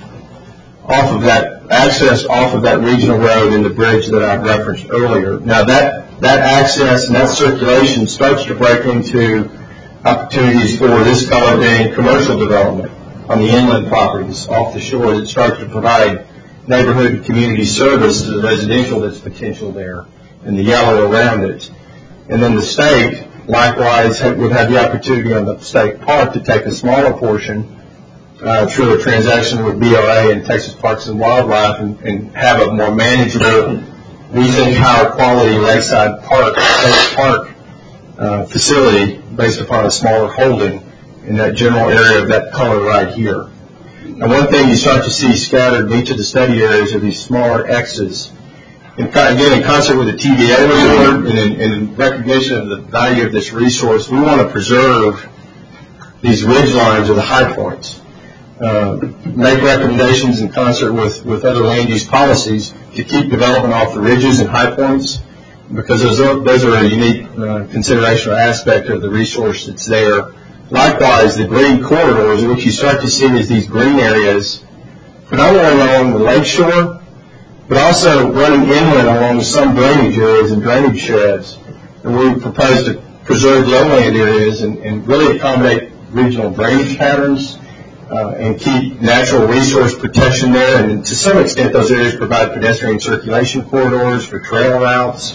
Speaker 1: off of that, access off of that regional road and the bridge that I referenced earlier. Now that, that access and that circulation starts to break into opportunities for this color being commercial development on the inland properties off the shore that starts to provide neighborhood and community service to the residential that's potential there and the yellow around it. And then the state, likewise, would have the opportunity on the state park to take a smaller portion uh, through a transaction with B R A and Texas Parks and Wildlife and, and have a more manageable, we think, higher quality lakeside park, state park uh, facility based upon a smaller holding in that general area of that color right here. And one thing you start to see scattered in each of the study areas are these smaller X's. In, again, in concert with the T V A report and in, in recognition of the value of this resource, we want to preserve these ridge lines or the high points. Uh, make recommendations in concert with, with other land use policies to keep development off the ridges and high points because those are, those are a unique uh, consideration or aspect of the resource that's there. Likewise, the green corridors, which you start to see as these green areas, predominantly along the lake shore, but also running inland along some drainage areas and drainage sheds. And we propose to preserve lowland areas and, and really accommodate regional drainage patterns uh, and keep natural resource protection there. And to some extent, those areas provide pedestrian circulation corridors for trail routes,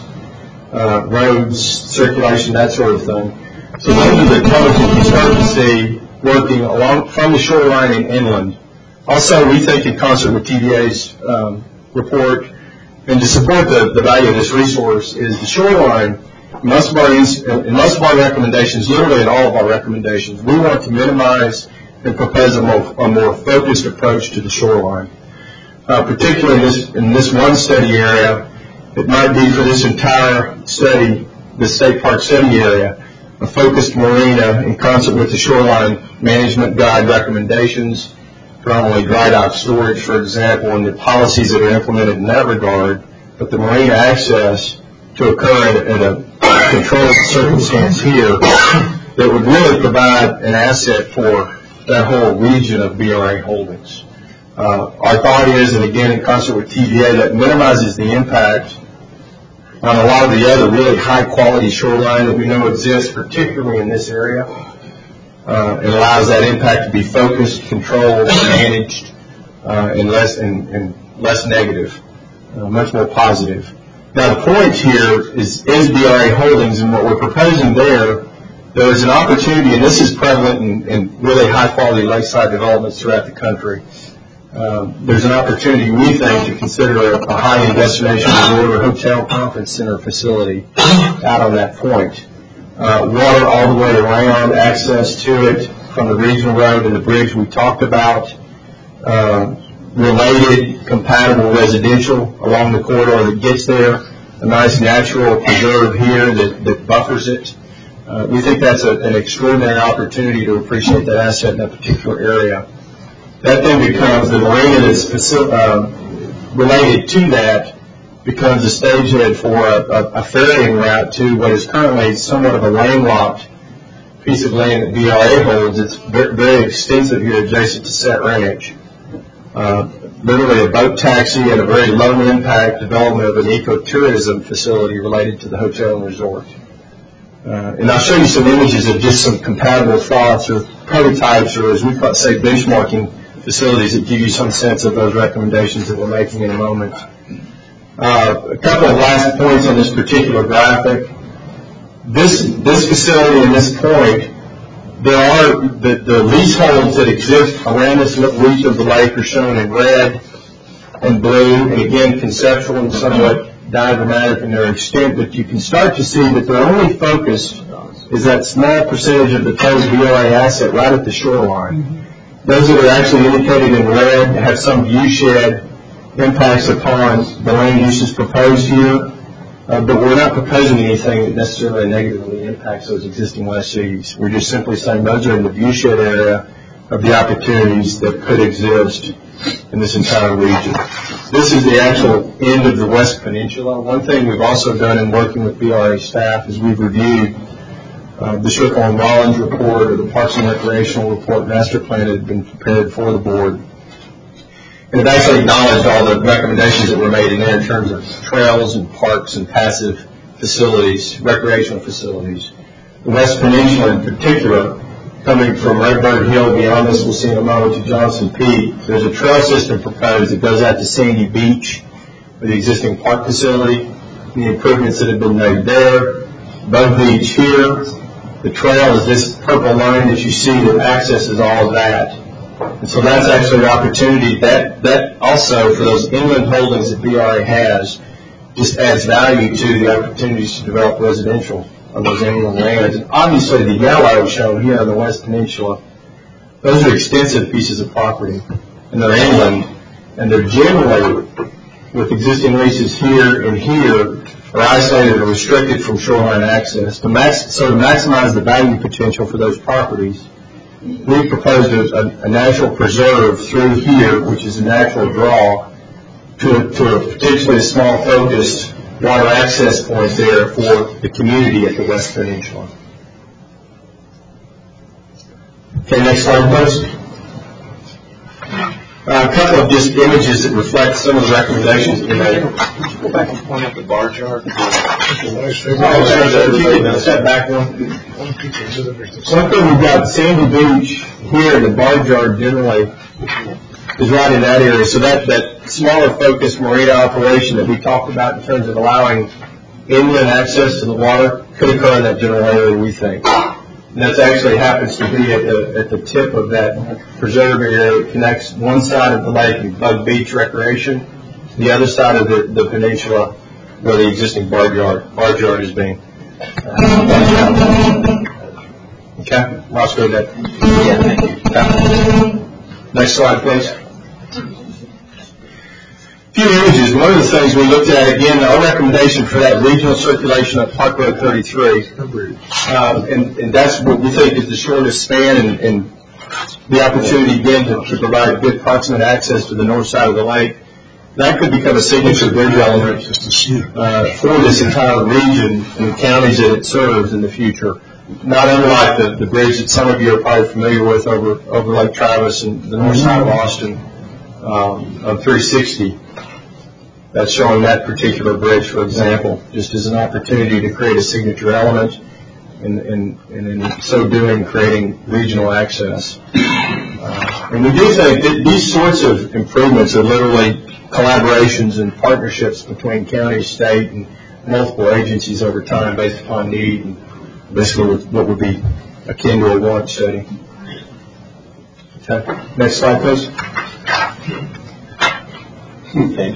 Speaker 1: uh, roads, circulation, that sort of thing. So those are the colors that you start to see working along from the shoreline and inland. Also, we think in concert with T V A's um, report, and to support the, the value of this resource, is the shoreline. Most of our in most of our recommendations, literally in all of our recommendations, we want to minimize and propose a more, a more focused approach to the shoreline. Uh, particularly in this, in this one study area, it might be for this entire study, the state park study area, a focused marina in concert with the shoreline management guide recommendations, predominantly dry dock storage, for example, and the policies that are implemented in that regard, but the marina access to occur in a controlled circumstance here that would really provide an asset for that whole region of B R A holdings. Uh, our thought is, and again in concert with T V A, that minimizes the impact on a lot of the other really high-quality shoreline that we know exists, particularly in this area. Uh, it allows that impact to be focused, controlled, managed, uh, and less and, and less negative, uh, much more positive. Now, the point here is, is B R A holdings, and what we're proposing there, there is an opportunity, and this is prevalent in, in really high-quality lakeside developments throughout the country. Um, there's an opportunity, we think, to consider a, a high-end destination resort or hotel conference center facility out on that point. Uh, water all the way around, access to it from the regional road and the bridge we talked about, uh, related, compatible residential along the corridor that gets there, a nice natural preserve here that, that buffers it. Uh, we think that's a, an extraordinary opportunity to appreciate that asset in that particular area. That then becomes the marina that's facil- uh, related to that becomes a stagehead for a, a, a ferrying route to what is currently somewhat of a landlocked piece of land that B R A holds. It's very, very extensive here adjacent to Set Ranch. Uh, literally a boat taxi and a very low impact development of an ecotourism facility related to the hotel and resort. Uh, and I'll show you some images of just some compatible thoughts or prototypes, or as we say, benchmarking facilities that give you some sense of those recommendations that we're making in a moment. Uh, a couple of last points on this particular graphic. This this facility and this point, there are the, the leaseholds that exist around this reach of the lake are shown in red and blue, and again conceptual and somewhat diagrammatic in their extent, but you can start to see that their only focus is that small percentage of the total B R A asset right at the shoreline. Those that are actually indicated in red have some view shed impacts upon the land uses proposed here, uh, but we're not proposing anything that necessarily negatively impacts those existing lessees. We're just simply saying those are in the view shed area of the opportunities that could exist in this entire region. This is the actual end of the West Peninsula. One thing we've also done in working with B R A staff is we've reviewed uh, the Sherco and Rollins report or the Parks and Recreational report master plan that had been prepared for the board. And it actually acknowledged all the recommendations that were made in there in terms of trails and parks and passive facilities, recreational facilities. The West Peninsula in particular, coming from Redbird Hill beyond this, we'll see in a moment, to Johnson Peak, there's a trail system proposed that goes out to Sandy Beach with the existing park facility, the improvements that have been made there. Bug Beach here, the trail is this purple line that you see that accesses all of that. And so that's actually an opportunity that, that also for those inland holdings that B R A has just adds value to the opportunities to develop residential on those inland lands. And obviously the yellow shown here on the West Peninsula, those are extensive pieces of property and they're inland and they're generally with existing leases here and here are isolated or restricted from shoreline access. To max, so to maximize the value potential for those properties, we've proposed a, a natural preserve through here, which is a natural draw, to a, to a potentially a small focused water access point there for the community at the West Peninsula. Okay, next slide, please. Uh, a couple of just images that reflect some of the recommendations that we made. Go back and point out the bar chart. Step back one. One thing we've got Sandy Beach here, the bar chart generally is right in that area. So that, that smaller focused marina operation that we talked about in terms of allowing inland access to the water could occur in that general area, we think. And that actually happens to be at the, at the tip of that preserve area that connects one side of the lake and Bug Beach Recreation, the other side of the, the peninsula where the existing bar yard, bar yard is being. Uh, okay, let's go that. Okay. Next slide, please. A few images. One of the things we looked at, again, our recommendation for that regional circulation of Park Road thirty-three, um, and, and that's what we think is the shortest span and, and the opportunity, again, to, to provide good proximate access to the north side of the lake. That could become a signature bridge element uh, for this entire region and the counties that it serves in the future. Not unlike the, the bridge that some of you are probably familiar with over, over Lake Travis and the north side of Austin um, on three sixty. That's showing that particular bridge, for example, just as an opportunity to create a signature element and, and, and in so doing, creating regional access. Uh, and we do think that these sorts of improvements are literally collaborations and partnerships between county, state, and multiple agencies over time based upon need and basically what would be akin to a warrant study. Okay. Next slide, please. Okay.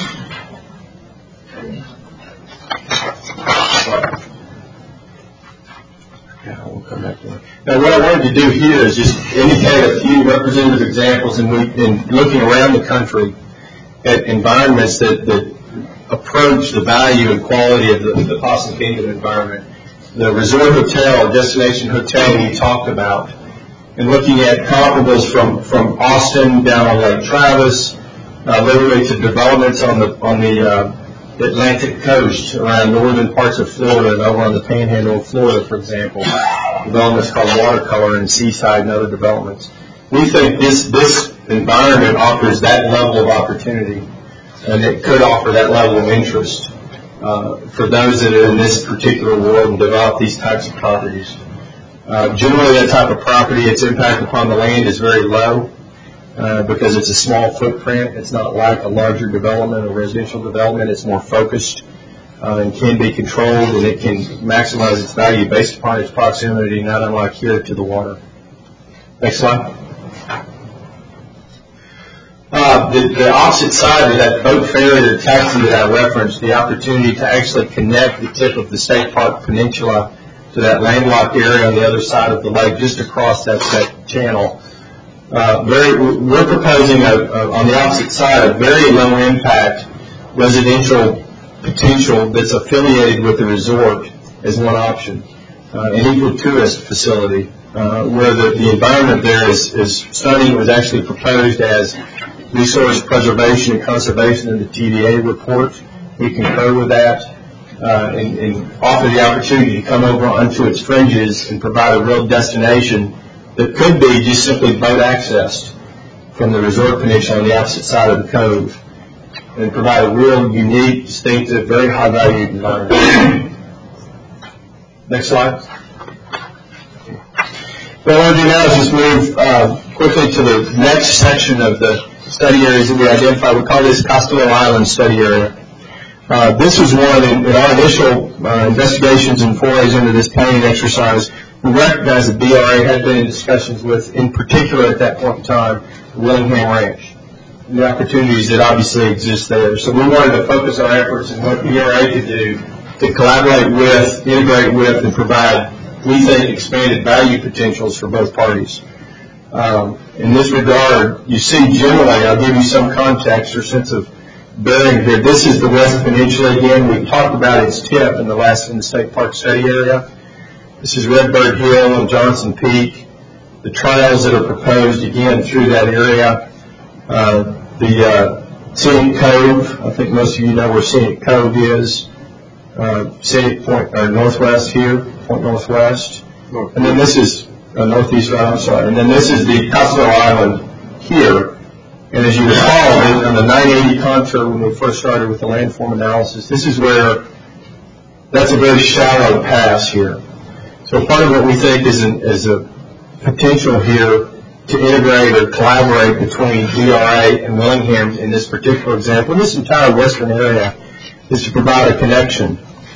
Speaker 1: Yeah, we'll come back to that. Now, what I wanted to do here is just indicate a few representative examples in, we, in looking around the country at environments that, that approach the value and quality of the, the Possum Kingdom environment. The resort hotel, destination hotel we talked about, and looking at comparables from, from Austin down on Lake Travis, uh, literally to developments on the on the uh, Atlantic coast around northern parts of Florida and over on the panhandle of Florida, for example. Developments called Watercolor and Seaside and other developments. We think this this environment offers that level of opportunity, and it could offer that level of interest uh, for those that are in this particular world and develop these types of properties. Uh, generally, that type of property, its impact upon the land is very low uh, because it's a small footprint. It's not like a larger development or residential development. It's more focused uh, and can be controlled, and it can maximize its value based upon its proximity, not unlike here to the water. Next slide. Uh, the, the opposite side of that boat ferry or taxi that I referenced, the opportunity to actually connect the tip of the State Park Peninsula to that landlocked area on the other side of the lake, just across that, that channel. Uh, very, we're proposing a, a, on the opposite side a very low impact residential potential that's affiliated with the resort as one option. Uh, an eco-tourist facility uh, where the, the environment there is, is stunning. It was actually proposed as resource preservation and conservation in the T D A report. We concur with that uh, and, and offer the opportunity to come over onto its fringes and provide a real destination that could be just simply boat accessed from the resort peninsula on the opposite side of the cove and provide a real unique, distinctive, very high valued environment. Next slide. What I want to do now is just move uh, quickly to the next section of the study areas that we identified. We call this Costello Island study area. Uh, this was one in, in our initial uh, investigations and forays into this planning exercise. We recognized that B R A had been in discussions with, in particular at that point in time, Willingham Ranch, the opportunities that obviously exist there. So we wanted to focus our efforts on what B R A could do to collaborate with, integrate with, and provide, we think, expanded value potentials for both parties. Um, in this regard, you see generally, I'll give you some context or sense of bearing here. This is the West Peninsula again. We talked about its tip in the last in the state park study area. This is Redbird Hill and Johnson Peak. The trails that are proposed again through that area. Uh, the uh, Scenic Cove. I think most of you know where Scenic Cove is. Uh, Scenic Point or Northwest here, Point Northwest. And then this is uh, Northeast. Right, I'm sorry. And then this is the Costello Island here. And as you recall, on the nine eighty contour when we first started with the landform analysis, this is where that's a very shallow pass here. So part of what we think is, an, is a potential here to integrate or collaborate between B R A and Willingham in this particular example, in this entire western area, is to provide a connection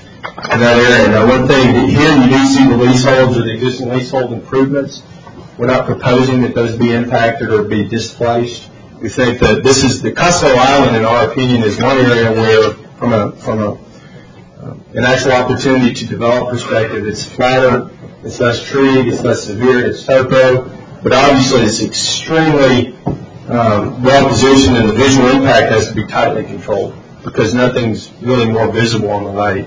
Speaker 1: in that area. Now, one thing that here you do see the leaseholds or the existing leasehold improvements. We're not proposing that those be impacted or be displaced. We think that this is the Costello Island, in our opinion, is one area where, from a from a uh, an actual opportunity to develop perspective, it's flatter, it's less treed, it's less severe, it's topo, but obviously it's extremely um, well positioned, and the visual impact has to be tightly controlled because nothing's really more visible on the lake.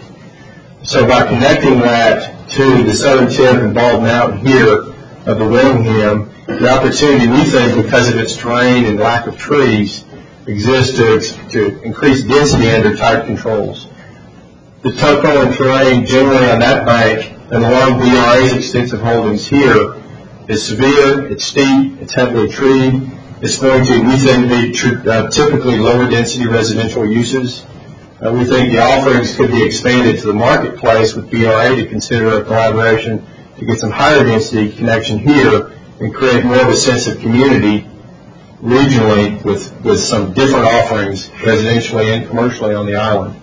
Speaker 1: So by connecting that to the southern tip and Bald Mountain here of the Willingham, the opportunity, we think, because of its terrain and lack of trees, exists to, to increase density under tight controls. The topo and terrain generally on that bank and along B R A's extensive holdings here is severe, it's steep, it's heavily treed. It's going to, we think, be tr- uh, typically lower density residential uses. Uh, we think the offerings could be expanded to the marketplace with B R A to consider a collaboration to get some higher density connection here and create more of a sense of community regionally with, with some different offerings residentially and commercially on the island.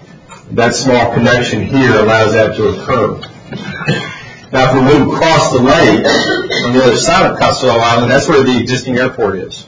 Speaker 1: That small connection here allows that to occur. Now, if we move across the lake on the other side of Costello Island, that's where the existing airport is.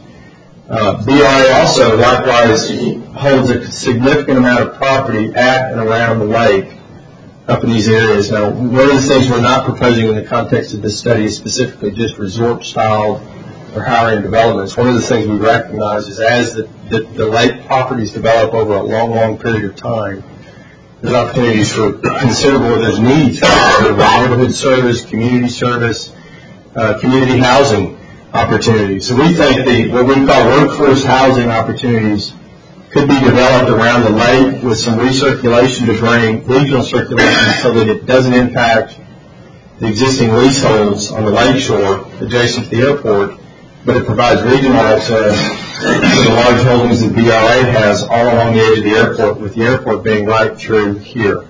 Speaker 1: Uh, B R A also likewise holds a significant amount of property at and around the lake up in these areas. Now, one of the things we're not proposing in the context of this study is specifically just resort-style or higher-end developments. One of the things we recognize is as the, the, the lake properties develop over a long, long period of time, there's opportunities for considerable, there's needs for neighborhood service, community service, uh, community housing opportunities. So we think the, what we call workforce housing opportunities could be developed around the lake with some recirculation to bring regional circulation so that it doesn't impact the existing leaseholds on the lake shore adjacent to the airport, but it provides regional access to the large holdings that B R A has all along the edge of the airport, with the airport being right through here.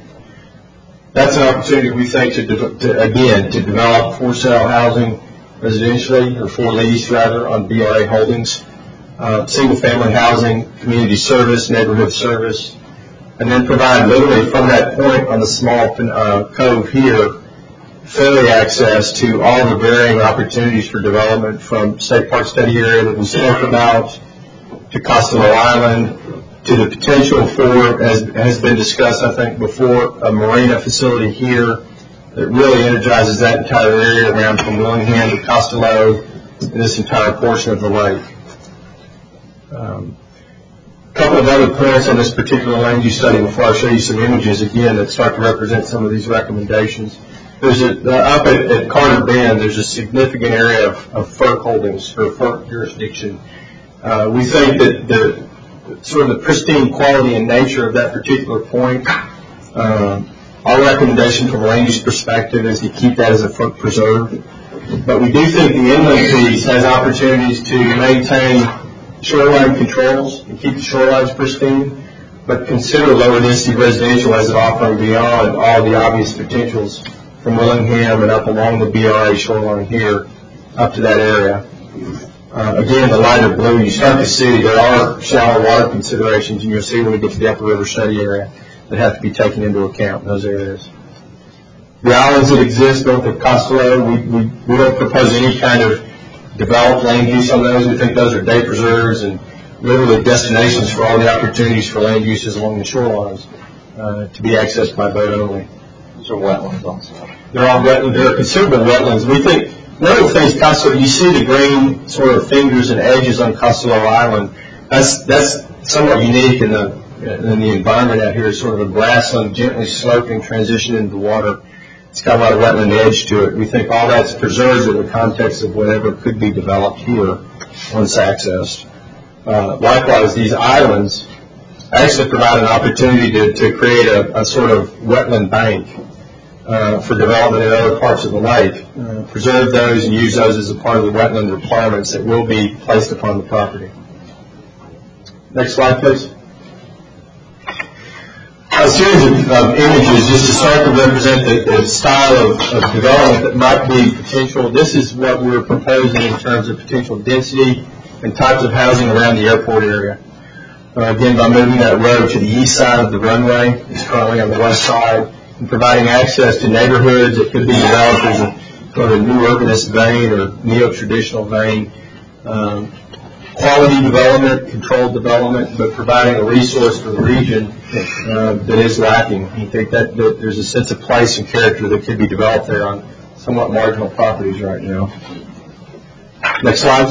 Speaker 1: That's an opportunity we think to, de- to again, to develop for sale housing residentially, or for lease rather, on B R A holdings. Uh, single-family housing, community service, neighborhood service, and then provide literally from that point on the small uh, cove here, ferry access to all the varying opportunities for development from state park study area that we spoke about, to Costello Island, to the potential for, as has been discussed I think before, a marina facility here that really energizes that entire area around from Willingham to Costello,
Speaker 12: in this entire portion of the lake. Um, a couple of other points on this particular land use study before I show you some images again that start to represent some of these recommendations. There's a, uh, up at, at Carter Bend, there's a significant area of, of FERC holdings or FERC jurisdiction. Uh, we think that the sort of the pristine quality and nature of that particular point, um, our recommendation from a land use perspective is to keep that as a FERC preserve. But we do think the inland piece has opportunities to maintain shoreline controls and keep the shorelines pristine, but consider lower density residential as an offering beyond all the obvious potentials from Willingham and up along the B R A shoreline here up to that area. Uh, again, the lighter blue, you start to see there are shallow water considerations, and you'll see when we get to the upper river study area that have to be taken into account in those areas. The islands that exist north of Costello, we, we, we don't propose any kind of developed land use on those. We think those are day preserves and literally destinations for all the opportunities for land uses along the shorelines uh, to be accessed by boat only.
Speaker 1: Those are wetlands also.
Speaker 12: They're all wetlands. They're considerable wetlands. We think one of the things Costello, you see the green sort of fingers and edges on Costello Island. That's that's somewhat unique in the in the environment out here. It's sort of a grassland, gently sloping transition into the water. It's got a lot of wetland edge to it. We think all that's preserved in the context of whatever could be developed here once accessed. Uh, likewise, these islands actually provide an opportunity to, to create a, a sort of wetland bank uh, for development in other parts of the lake. Uh, preserve those and use those as a part of the wetland requirements that will be placed upon the property. Next slide, please. A series of, of images just to start to represent the, the style of, of development that might be potential. This is what we're proposing in terms of potential density and types of housing around the airport area. Uh, again, by moving that road to the east side of the runway, it's currently on the west side, and providing access to neighborhoods that could be developed as a sort of new urbanist vein or neo-traditional vein. Um, quality development, controlled development, but providing a resource for the region uh, that is lacking. I think that, that there's a sense of place and character that could be developed there on somewhat marginal properties right now. Next slide.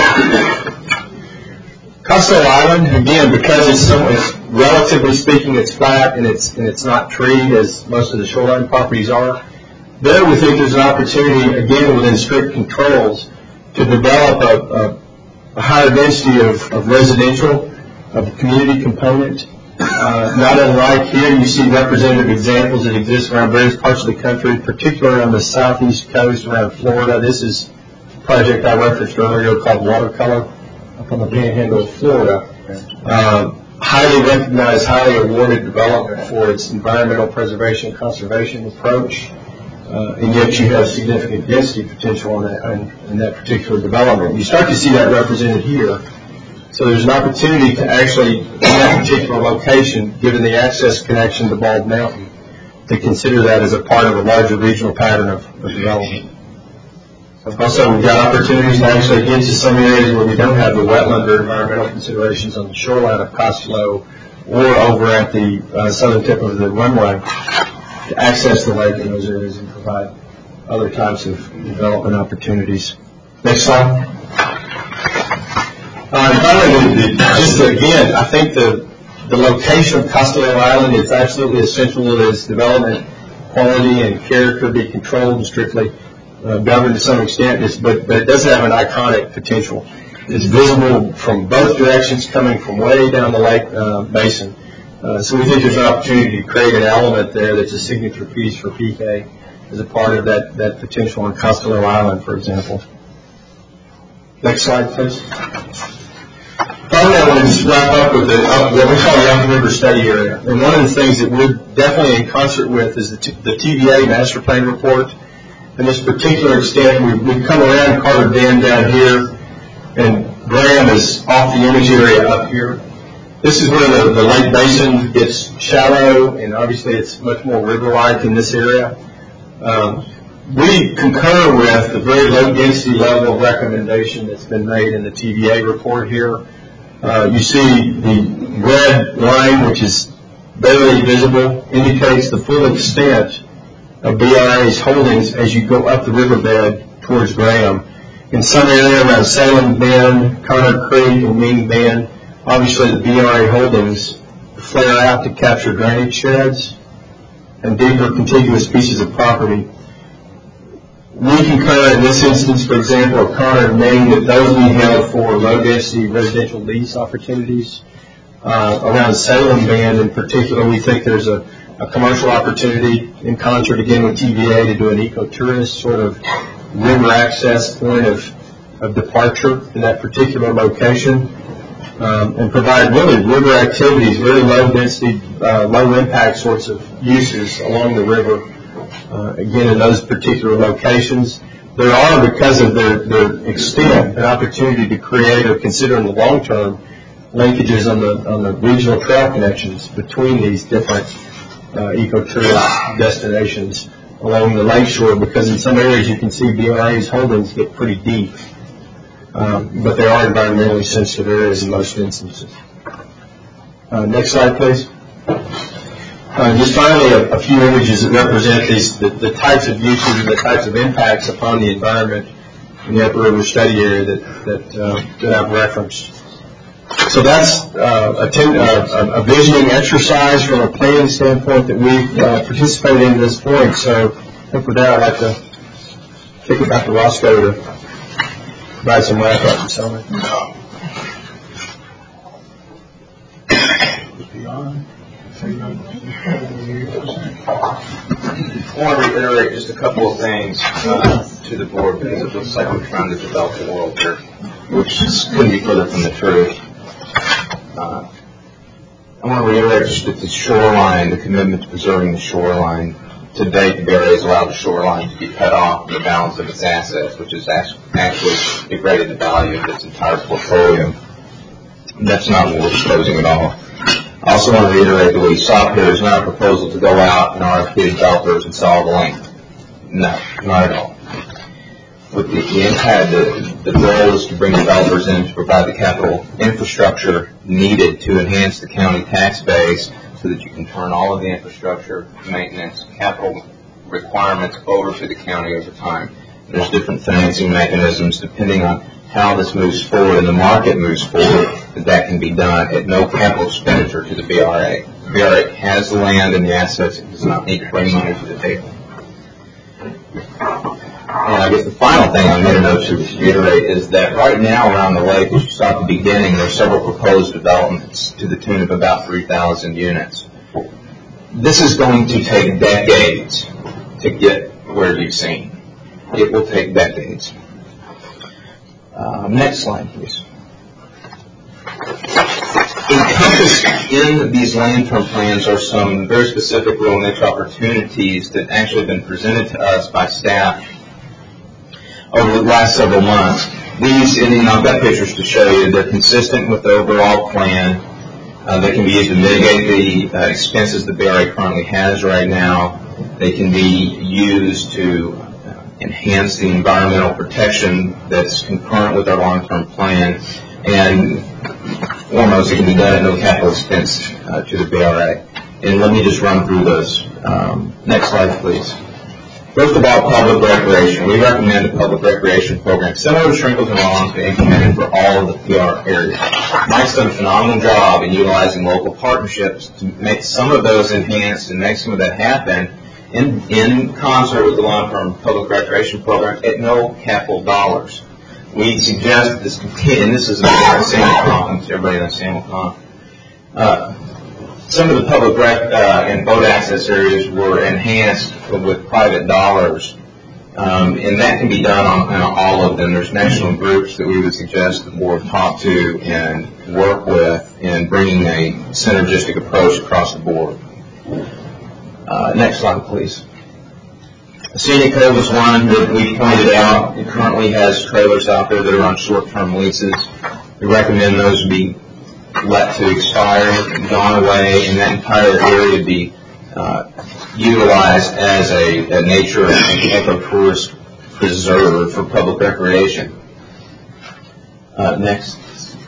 Speaker 12: Costello Island, again, because it's, so, it's relatively speaking, it's flat and it's and it's not treed as most of the shoreline properties are. There, we think there's an opportunity, again, within strict controls, to develop a, a a higher density of, of residential, of a community component. Uh, not unlike here, you see representative examples that exist around various parts of the country, particularly on the southeast coast around Florida. This is a project I referenced earlier called Watercolor up on the panhandle of Florida. Uh, highly recognized, highly awarded development for its environmental preservation and conservation approach. Uh, and yet you have significant density potential in that, in, in that particular development. You start to see that represented here. So there's an opportunity to actually, in that particular location, given the access connection to Bald Mountain, to consider that as a part of a larger regional pattern of, of development. Also, we've got opportunities to actually get to some areas where we don't have the wetland or environmental considerations on the shoreline of Costello or over at the uh, southern tip of the runway, to access the lake in those areas and provide other types of development opportunities. Next slide. Uh, and finally, the, the, just again, I think the the location of Costello Island is absolutely essential that its development quality and character be controlled and strictly uh, governed to some extent, it's, but, but it does have an iconic potential. It's visible from both directions coming from way down the lake uh, basin. Uh, so we think there's an opportunity to create an element there that's a signature piece for P K as a part of that, that potential on Costello Island, for example. Next slide, please. Finally, I want to just wrap up with the, uh, what we call the Upper River Study Area. And one of the things that we're definitely in concert with is the, t- the T V A Master Plan Report. And this particular extent, we've, we've come around Carter Bend down here, and Graham is off the image area up here. This is where the, the lake basin gets shallow, and obviously it's much more river-like in this area. Um, we concur with the very low density level of recommendation that's been made in the T V A report here. Uh, you see the red line, which is barely visible, indicates the full extent of B R A's holdings as you go up the riverbed towards Graham. in some area around Salem Bend, Conard Creek, and Mean Bend, obviously the B R A holdings flare out to capture drainage sheds and deeper contiguous pieces of property. We concur in this instance, for example, of Conard and Maine, that those be held for low-density residential lease opportunities. Uh, around Salem Bend in particular, we think there's a, a commercial opportunity in concert again with T V A to do an ecotourist sort of river access point of, of departure in that particular location, um, and provide really river activities, really low-density, uh, low-impact sorts of uses along the river. Uh, again, in those particular locations, there are, because of their, their extent, an opportunity to create or consider in the long term linkages on the on the regional trail connections between these different uh, ecotourist destinations along the lakeshore. Because in some areas you can see B R A's holdings get pretty deep, um, but they are environmentally sensitive areas in most instances. Uh, next slide, please. Uh, just finally, a, a few images that represent these, the, the types of uses and the types of impacts upon the environment in the Upper River Study Area that, that, uh, that I've referenced. So that's uh, a, ten, uh, a visioning exercise from a planning standpoint that we've uh, participated in at this point. So I think with that, I'd like to kick it back to Roscoe to provide some wrap-up and summary.
Speaker 3: I want to reiterate just a couple of things uh, to the board, because it looks like we're trying to develop a world here, which couldn't be further from the truth. Uh, I want to reiterate just that the shoreline, the commitment to preserving the shoreline. To date, the B R A has allowed the shoreline to be cut off from the balance of its assets, which has actually degraded the value of its entire portfolio. And that's not what we're proposing at all. I also want to reiterate that what you saw here is not a proposal to go out and R F P developers and solve the land. No, not at all. With the, the impact, the, the goal is to bring developers in to provide the capital infrastructure needed to enhance the county tax base so that you can turn all of the infrastructure, maintenance, capital requirements over to the county over time. There's different financing mechanisms depending on how this moves forward and the market moves forward, that that can be done at no capital expenditure to the B R A. The B R A has the land and the assets. It does not need to bring money to the table. And I guess the final thing I'm going to note to reiterate is that right now around the lake, as you saw at the beginning, there are several proposed developments to the tune of about three thousand units. This is going to take decades to get where you've seen. It will take decades. Uh, next slide, please. Encompassed in these land term plans are some very specific rural niche opportunities that actually have been presented to us by staff over the last several months. These, and you know, I've got pictures to show you, they're consistent with the overall plan. Uh, they can be used to mitigate the uh, expenses the B R A currently has right now. They can be used to uh, enhance the environmental protection that's concurrent with our long-term plan. And foremost, it can be done at no capital expense uh, to the B R A. And let me just run through those. Um, next slide, please. First of all, public recreation. We recommend a public recreation program similar to Shrinkles and Lawns to be implemented for all of the P R areas. Mike's done a phenomenal job in utilizing local partnerships to make some of those enhanced and make some of that happen in, in concert with the long-term public recreation program at no capital dollars. We suggest that this continue, and this is a SAMLCON, everybody knows SAMLCON. Uh, Some of the public rec uh, and boat access areas were enhanced with private dollars, um, and that can be done on, on all of them. There's national groups that we would suggest the board talk to and work with in bringing a synergistic approach across the board. Uh, next slide, please. Scenic Cove is one that we pointed out. It currently has trailers out there that are on short-term leases. We recommend those be let to expire, gone away, and that entire area be uh, utilized as a, a nature and eco-tourist preserve for public recreation. Uh, next.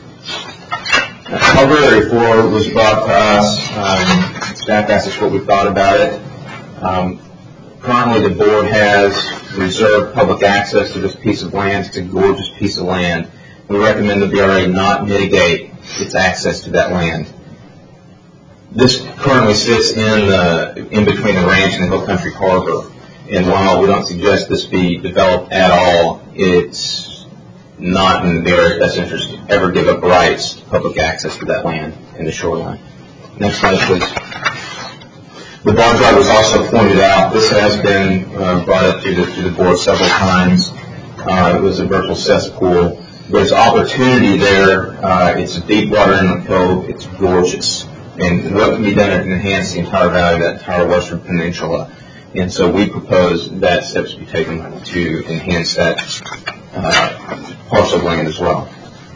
Speaker 3: Culver Area four was brought to us. Um, staff asked us what we thought about it. Um, currently, the board has reserve public access to this piece of land. It's a gorgeous piece of land. We recommend the B R A not mitigate its access to that land. This currently sits in the, in between the ranch and the Hill Country Harbor. And while we don't suggest this be developed at all, it's not in the B R A's best interest to ever give up rights to public access to that land in the shoreline. Next slide, please. The bar chart was also pointed out. This has been uh, brought up to the, to the board several times. Uh, it was a virtual cesspool. There's opportunity there. Uh, it's a deep water inlet cove. It's gorgeous. And what can be done to enhance the entire value of that entire western peninsula. And so we propose that steps be taken to enhance that uh, parcel of land as well.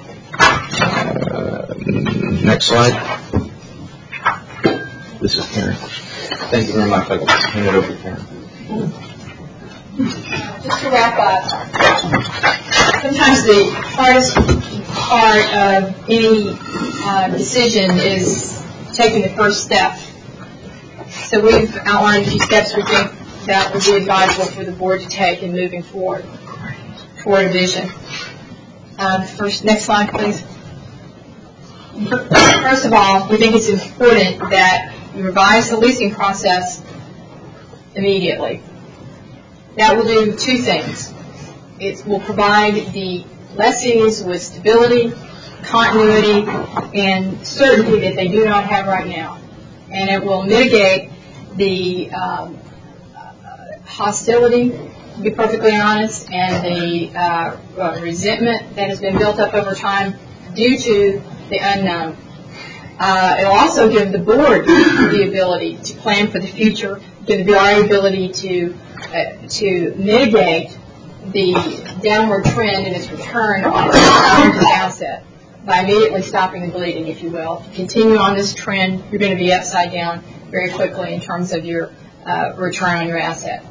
Speaker 3: Uh, next slide. This is Karen. Thank you very much. I'll hand it over to Karen.
Speaker 2: Just to wrap up, sometimes the hardest part of any uh, decision is taking the first step. So we've outlined a few steps we think that would be advisable for the board to take in moving forward toward a vision. Uh, first, next slide, please. First of all, we think it's important that you revise the leasing process immediately. That will do two things. It will provide the lessees with stability, continuity, and certainty that they do not have right now. And it will mitigate the um, hostility, to be perfectly honest, and the uh, uh, resentment that has been built up over time due to the unknown. Uh, it will also give the board the ability to plan for the future, give the B R A ability to uh, to mitigate the downward trend in its return on its asset by immediately stopping the bleeding, if you will. If you continue on this trend, you're going to be upside down very quickly in terms of your uh, return on your asset.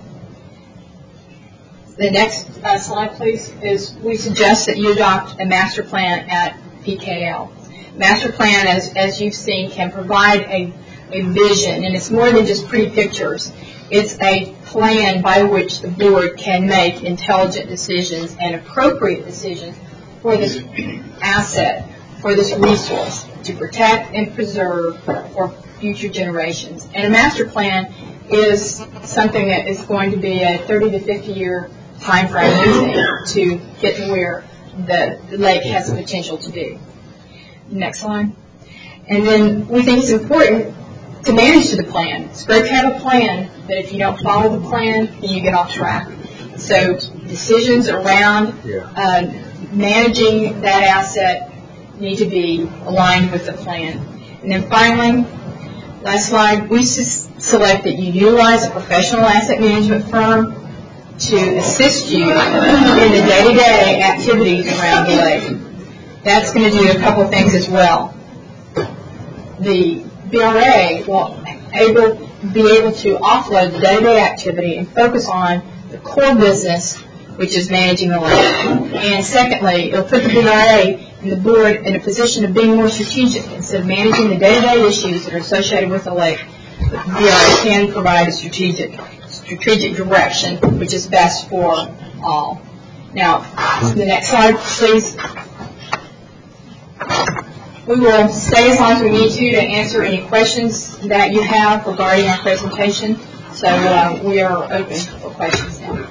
Speaker 2: The next uh, slide, please, is we suggest that you adopt a master plan at P K L. Master plan, as, as you've seen, can provide a, a vision, and it's more than just pretty pictures. It's a plan by which the board can make intelligent decisions and appropriate decisions for this asset, for this resource, to protect and preserve for future generations. And a master plan is something that is going to be a thirty to fifty year time frame to get to where the lake has the potential to be. Next slide. And then we think it's important to manage to the plan. It's great to have a plan, but if you don't follow the plan, then you get off track. So decisions around uh, managing that asset need to be aligned with the plan. And then finally, last slide, we select that you utilize a professional asset management firm to assist you in the day-to-day activities around the lake. That's going to do a couple of things as well. The B R A will able, be able to offload the day-to-day activity and focus on the core business, which is managing the lake. And secondly, it'll put the B R A and the board in a position of being more strategic. Instead of managing the day-to-day issues that are associated with the lake, the B R A can provide a strategic, strategic direction, which is best for all. Now, the next slide, please. We will stay as long as we need to to answer any questions that you have regarding our presentation. So uh, we are open for questions now.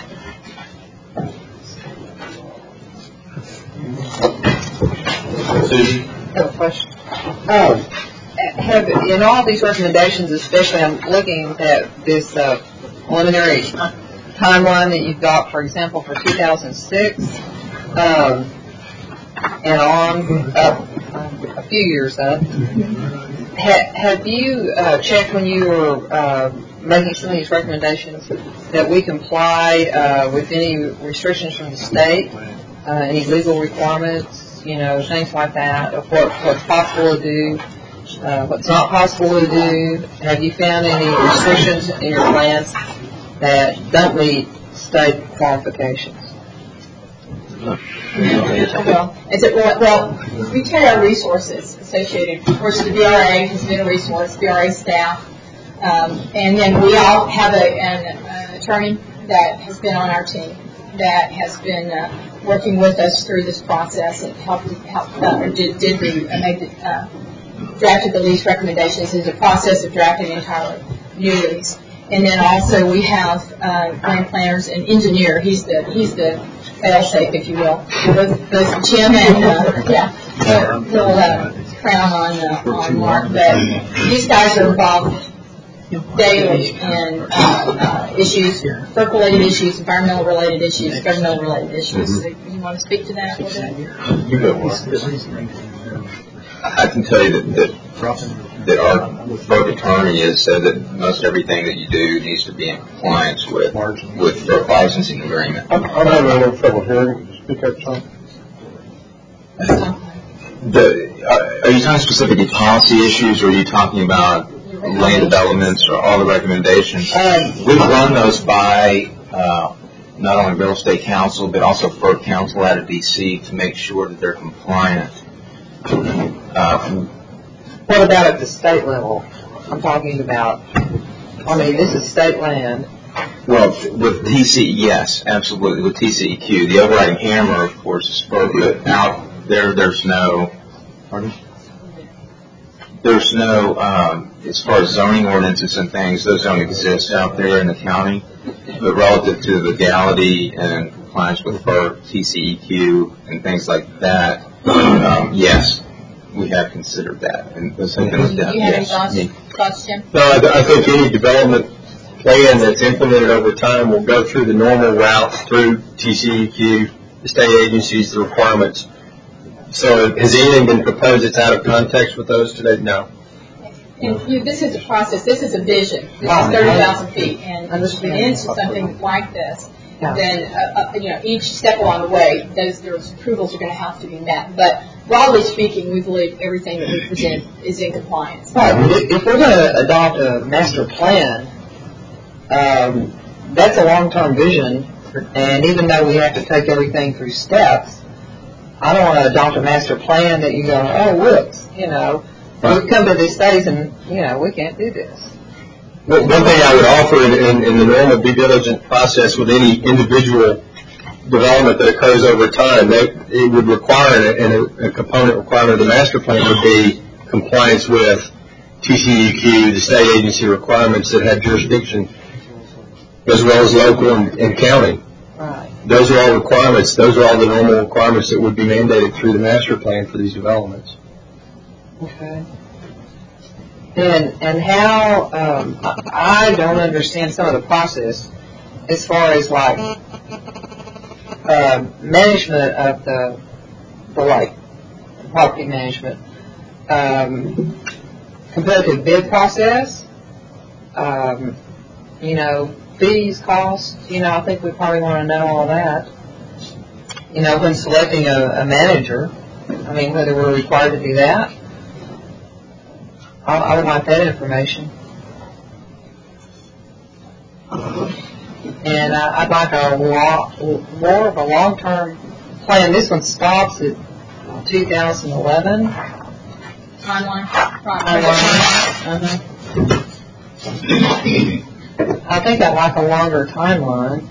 Speaker 5: I have a question. Um, have, in all these recommendations, especially I'm looking at this uh, preliminary timeline that you've got, for example, for two thousand six um, and on up um, a few years up. Ha, have you uh, checked when you were uh, making some of these recommendations that we comply uh, with any restrictions from the state, uh, any legal requirements, you know, things like that, of what, what's possible to do, uh, what's not possible to do? Have you found any restrictions in your plans that don't meet state qualifications?
Speaker 2: Well, is it, well, well, we carry our resources associated. Of course, the B R A has been a resource, B R A staff, um, and then we all have a, an, an attorney that has been on our team, that has been uh, working with us through this process and helped, helped uh, or did, did the, uh, made the, uh, drafted the lease recommendations. It's a process of drafting entirely new lease. And then also we have uh, land planners and engineer. He's the he's the fail-safe, if you will. Both, both Jim and uh, yeah, he'll, he'll uh, crown on uh, on Mark. But these guys are involved daily in uh, uh, issues, work-related issues, environmental-related issues, governmental-related issues. So you want to speak to that a little bit?
Speaker 3: You go. I can tell you that, that, that our FERC attorney has said that most everything that you do needs to be in compliance with with FERC licensing agreement.
Speaker 10: I'm, I'm having a little trouble hearing. Speak up, Tom.
Speaker 3: The, uh, are you talking specifically policy issues, or are you talking about land developments or all the recommendations?
Speaker 5: Um,
Speaker 3: We've run those by uh, not only real estate council, but also FERC council out of D C to make sure that they're compliant. Uh,
Speaker 5: what about at the state level? I'm talking about, I mean, this is state land.
Speaker 3: Well, with T C E, yes, absolutely, with T C E Q. The overriding hammer, of course, is FERC, but out there, there's no, pardon? There's no, um, as far as zoning ordinances and things, those don't exist out there in the county. But relative to legality and compliance with FERC, T C E Q, and things like that, um, yes, we have considered that. And something like that,
Speaker 2: Do you have any
Speaker 3: yes.
Speaker 2: thoughts, thoughts, Jim?
Speaker 8: No, I, th- I think any development plan that's implemented over time will go through the normal route through T C E Q, the state agencies, the requirements. So has anything been proposed that's out of context with those today? No.
Speaker 2: And you, this is a process. This is a vision. This is thirty thousand feet. And to get into something like this,
Speaker 5: Yeah.
Speaker 2: then uh, uh, you know each step along the way, those, those approvals are going to have to be met. But broadly speaking, we believe everything that we present is in compliance.
Speaker 5: Right. If if we're going to adopt a master plan, um, that's a long-term vision, and even though we have to take everything through steps, I don't want to adopt a master plan that you go, oh, whoops, you know, we've come to this stage and, you know, we can't do this.
Speaker 8: Well, one thing I would offer in, in, in the normal due diligence process with any individual development that occurs over time, that it would require, and a, a component requirement of the master plan would be compliance with T C E Q, the state agency requirements that have jurisdiction, as well as local and, and county.
Speaker 5: Right.
Speaker 8: Those are all requirements. Those are all the normal requirements that would be mandated through the master plan for these developments.
Speaker 5: Okay. And and how um, I don't understand some of the process as far as like uh, management of the the like property management, um, competitive bid process, um, you know, fees, costs. You know, I think we probably want to know all that. You know, when selecting a, a manager, I mean, whether we're required to do that. I, I would like that information. And uh, I'd like a lo- more of a long-term plan. This one stops at two thousand eleven.
Speaker 2: Timeline.
Speaker 5: Uh-huh. I think I'd like a longer timeline.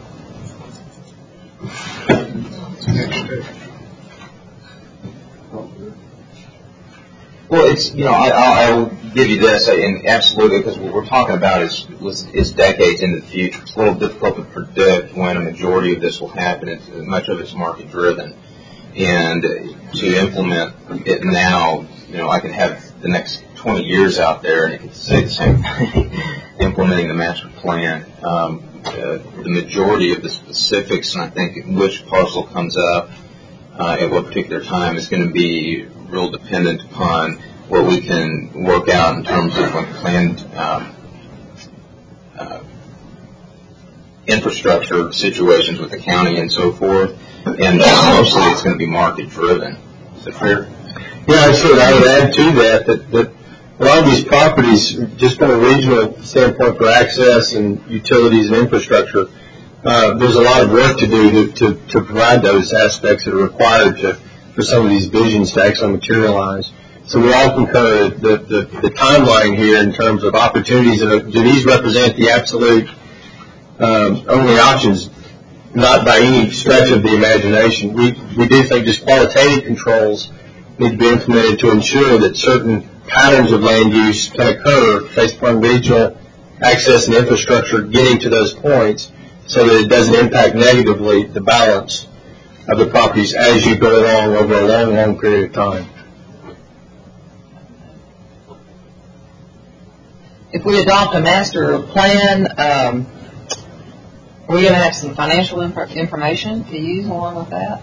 Speaker 3: Well, it's, you know, I, I will give you this, and absolutely, because what we're talking about is, is decades into the future. It's a little difficult to predict when a majority of this will happen. It's, much of it's market driven. And to implement it now, you know, I could have the next twenty years out there and it could say the same thing, implementing the master plan. Um, uh, the majority of the specifics, and I think which parcel comes up uh, at what particular time is going to be real dependent upon what we can work out in terms of like planned um, uh, infrastructure situations with the county and so forth. And mostly it's going to be market driven. Is that fair?
Speaker 8: Yeah, sure. I would add to that, that that a lot of these properties, just from a regional standpoint for access and utilities and infrastructure, uh, there's a lot of work to do to, to, to provide those aspects that are required to, for some of these visions to actually materialize. So we all concur that the, the, the timeline here in terms of opportunities, do these represent the absolute
Speaker 12: um, only options, not by any stretch of the imagination. We, we do think just qualitative controls need to be implemented to ensure that certain patterns of land use can occur based upon regional access and infrastructure getting to those points so that it doesn't impact negatively the balance of the properties as you go along over a long, long period of time.
Speaker 5: If we adopt a master plan, um, are we going to have some financial inf- information to use along with that?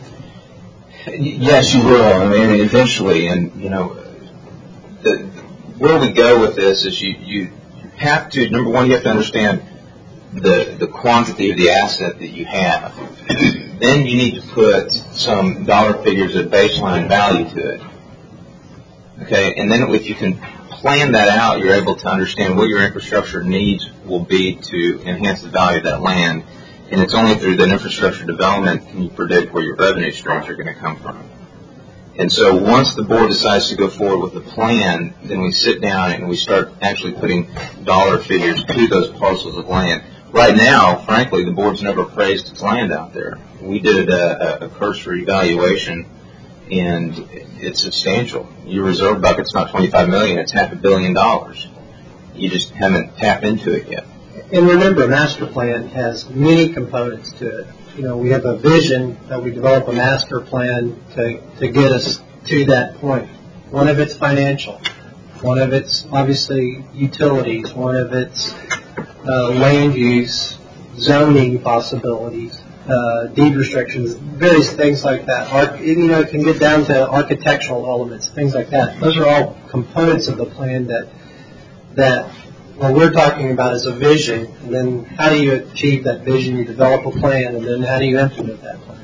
Speaker 3: Yes, you will. I mean, eventually, and you know, the, where we go with this is you, you have to, number one, you have to understand the the quantity of the asset that you have. Then you need to put some dollar figures of baseline value to it. Okay, and then if you can plan that out, you're able to understand what your infrastructure needs will be to enhance the value of that land. And it's only through that infrastructure development can you predict where your revenue streams are going to come from. And so once the board decides to go forward with the plan, then we sit down and we start actually putting dollar figures to those parcels of land. Right now, frankly, the board's never appraised its land out there. We did a, a cursory evaluation, and it's substantial. Your reserve bucket's not twenty-five million dollars, it's half a billion dollars. You just haven't tapped into it yet.
Speaker 13: And remember, a master plan has many components to it. You know, we have a vision that we develop a master plan to, to get us to that point. One of it's financial. One of it's obviously utilities. One of it's uh, land use, zoning possibilities, uh, deed restrictions, various things like that. Ar- you know, it can get down to architectural elements, things like that. Those are all components of the plan that that what we're talking about is a vision, and then how do you achieve that vision? You develop a plan, and then how do you implement that plan?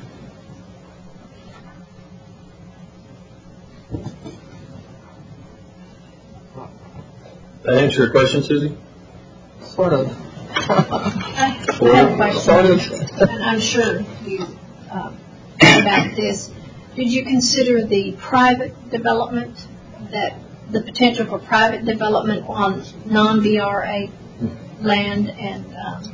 Speaker 12: That answer your question, Susie?
Speaker 5: Sort of.
Speaker 11: I have a question,
Speaker 5: Sort of.
Speaker 11: and I'm sure you uh, about this. Did you consider the private development, that the potential for private development on non-B R A land, and um,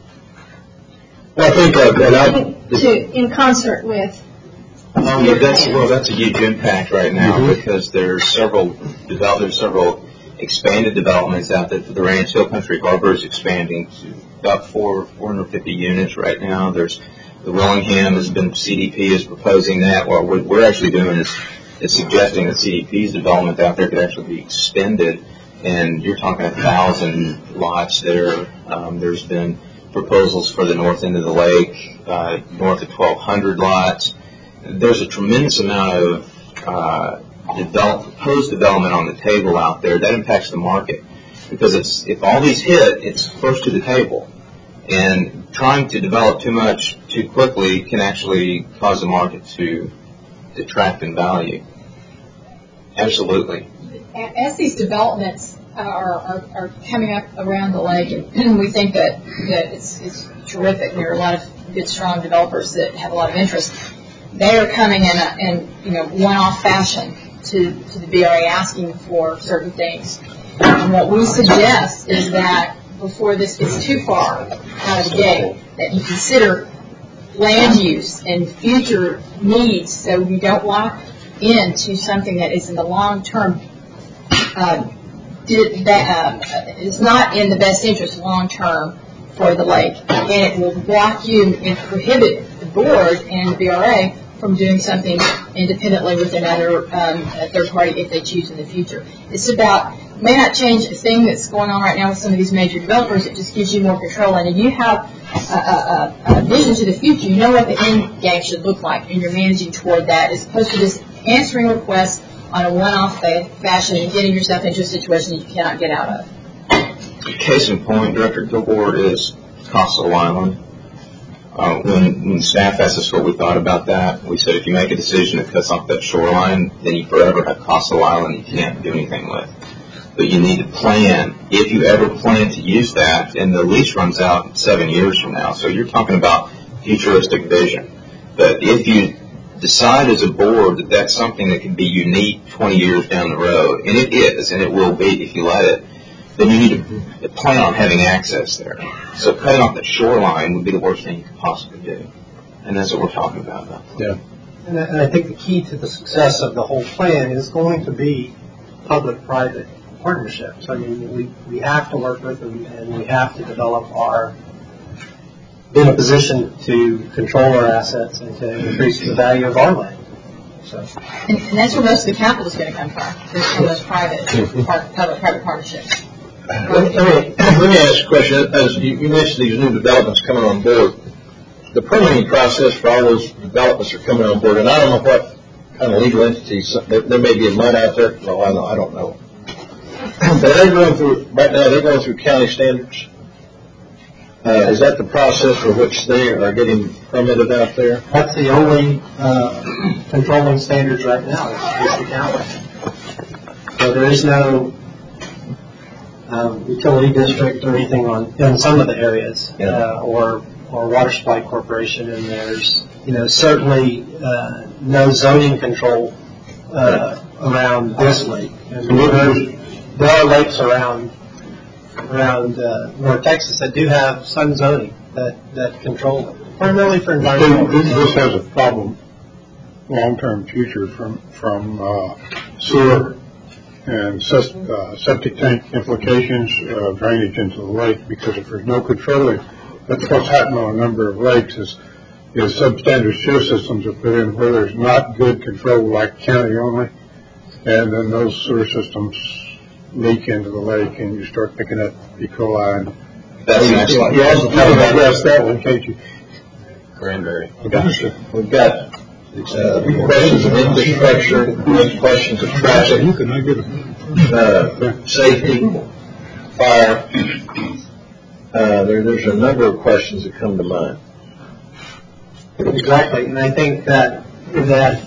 Speaker 12: Well, I think, uh, and I,
Speaker 11: to in concert with?
Speaker 3: Oh, yeah, that's well, that's a huge impact right now
Speaker 12: Mm-hmm.
Speaker 3: because there's several develop, there's several expanded developments out there. The Ranch Hill Country Harbor is expanding to about four four hundred fifty units right now. There's the Willingham has been C D P is proposing that. What we're, we're actually doing is is suggesting that C D P's development out there could actually be extended, and you're talking a thousand lots there. Um, there's been proposals for the north end of the lake, uh, north of twelve hundred lots. There's a tremendous amount of uh, develop, proposed development on the table out there. That impacts the market because it's, if all these hit, it's first to the table. And trying to develop too much too quickly can actually cause the market to detract in value. Absolutely.
Speaker 2: As these developments are, are, are coming up around the lake, and we think that, that it's, it's terrific. There are a lot of good, strong developers that have a lot of interest. They are coming in a, in you know one-off fashion to, to the B R A asking for certain things. And what we suggest is that before this gets too far out of the gate, that you consider land use and future needs so you don't lock into something that is in the long term, uh, did, that uh, is not in the best interest long term for the lake. And it will block you and prohibit the board and the B R A from doing something independently with another um, third party if they choose in the future. It's about, may not change a thing that's going on right now with some of these major developers, it just gives you more control. And if you have a, a, a vision to the future, you know what the end game should look like, and you're managing toward that, as opposed to just answering requests on a one-off fashion and getting yourself into a situation you cannot get out of.
Speaker 3: Case in point, Director Gilbert, is Costello Island. Uh, when, when staff asked us what we thought about that, we said if you make a decision that cuts off that shoreline, then you forever have Costello Island you can't do anything with. But you need to plan, if you ever plan to use that, and the lease runs out seven years from now. So you're talking about futuristic vision. But if you decide as a board that that's something that can be unique twenty years down the road, and it is, and it will be if you let it, then you need to plan on having access there. So cutting off the shoreline would be the worst thing you could possibly do. And that's what we're talking about now.
Speaker 8: Yeah.
Speaker 13: And I, and I think the key to the success of the whole plan is going to be public-private partnerships. I mean, we, we have to work with them, and we have to develop our, be in a position to control our assets and to increase the value of our land. So.
Speaker 2: And, and that's where most of the capital is going to come from, is from those private, part, public-private partnerships.
Speaker 8: Let me, let me ask a question. As you, you mentioned these new developments coming on board, the permitting process for all those developments are coming on board, and I don't know what kind of legal entities, there, there may be a mud out there, well, I, know, I don't know. But are they going through, right now, they're going through county standards? Uh, is that the process for which they are getting permitted out there?
Speaker 13: That's the only uh, controlling standards right now is, is the county. So there is no um, utility district or anything on in some of the areas,
Speaker 8: yeah.
Speaker 13: uh, or or water supply corporation, and there's you know certainly uh, no zoning control uh, around this lake. And there, there are lakes around. around uh, North Texas that do have some zoning that, that control it, primarily for environmental
Speaker 10: reasons. This has a problem, long-term future from, from uh, sewer and uh, septic tank implications, uh, drainage into the lake, because if there's no controlling, that's what's happened on a number of lakes is, is substandard sewer systems are put in where there's not good control, like county only, and then those sewer systems leak into the lake, and you start picking up E. coli. And
Speaker 3: That's an excellent
Speaker 10: you also address that one, can't you?
Speaker 3: Cranberry.
Speaker 8: Gotcha. We've got uh, questions of infrastructure, questions of traffic, uh, safety, fire. Uh, there, there's a number of questions that come to mind.
Speaker 13: Exactly, and I think that that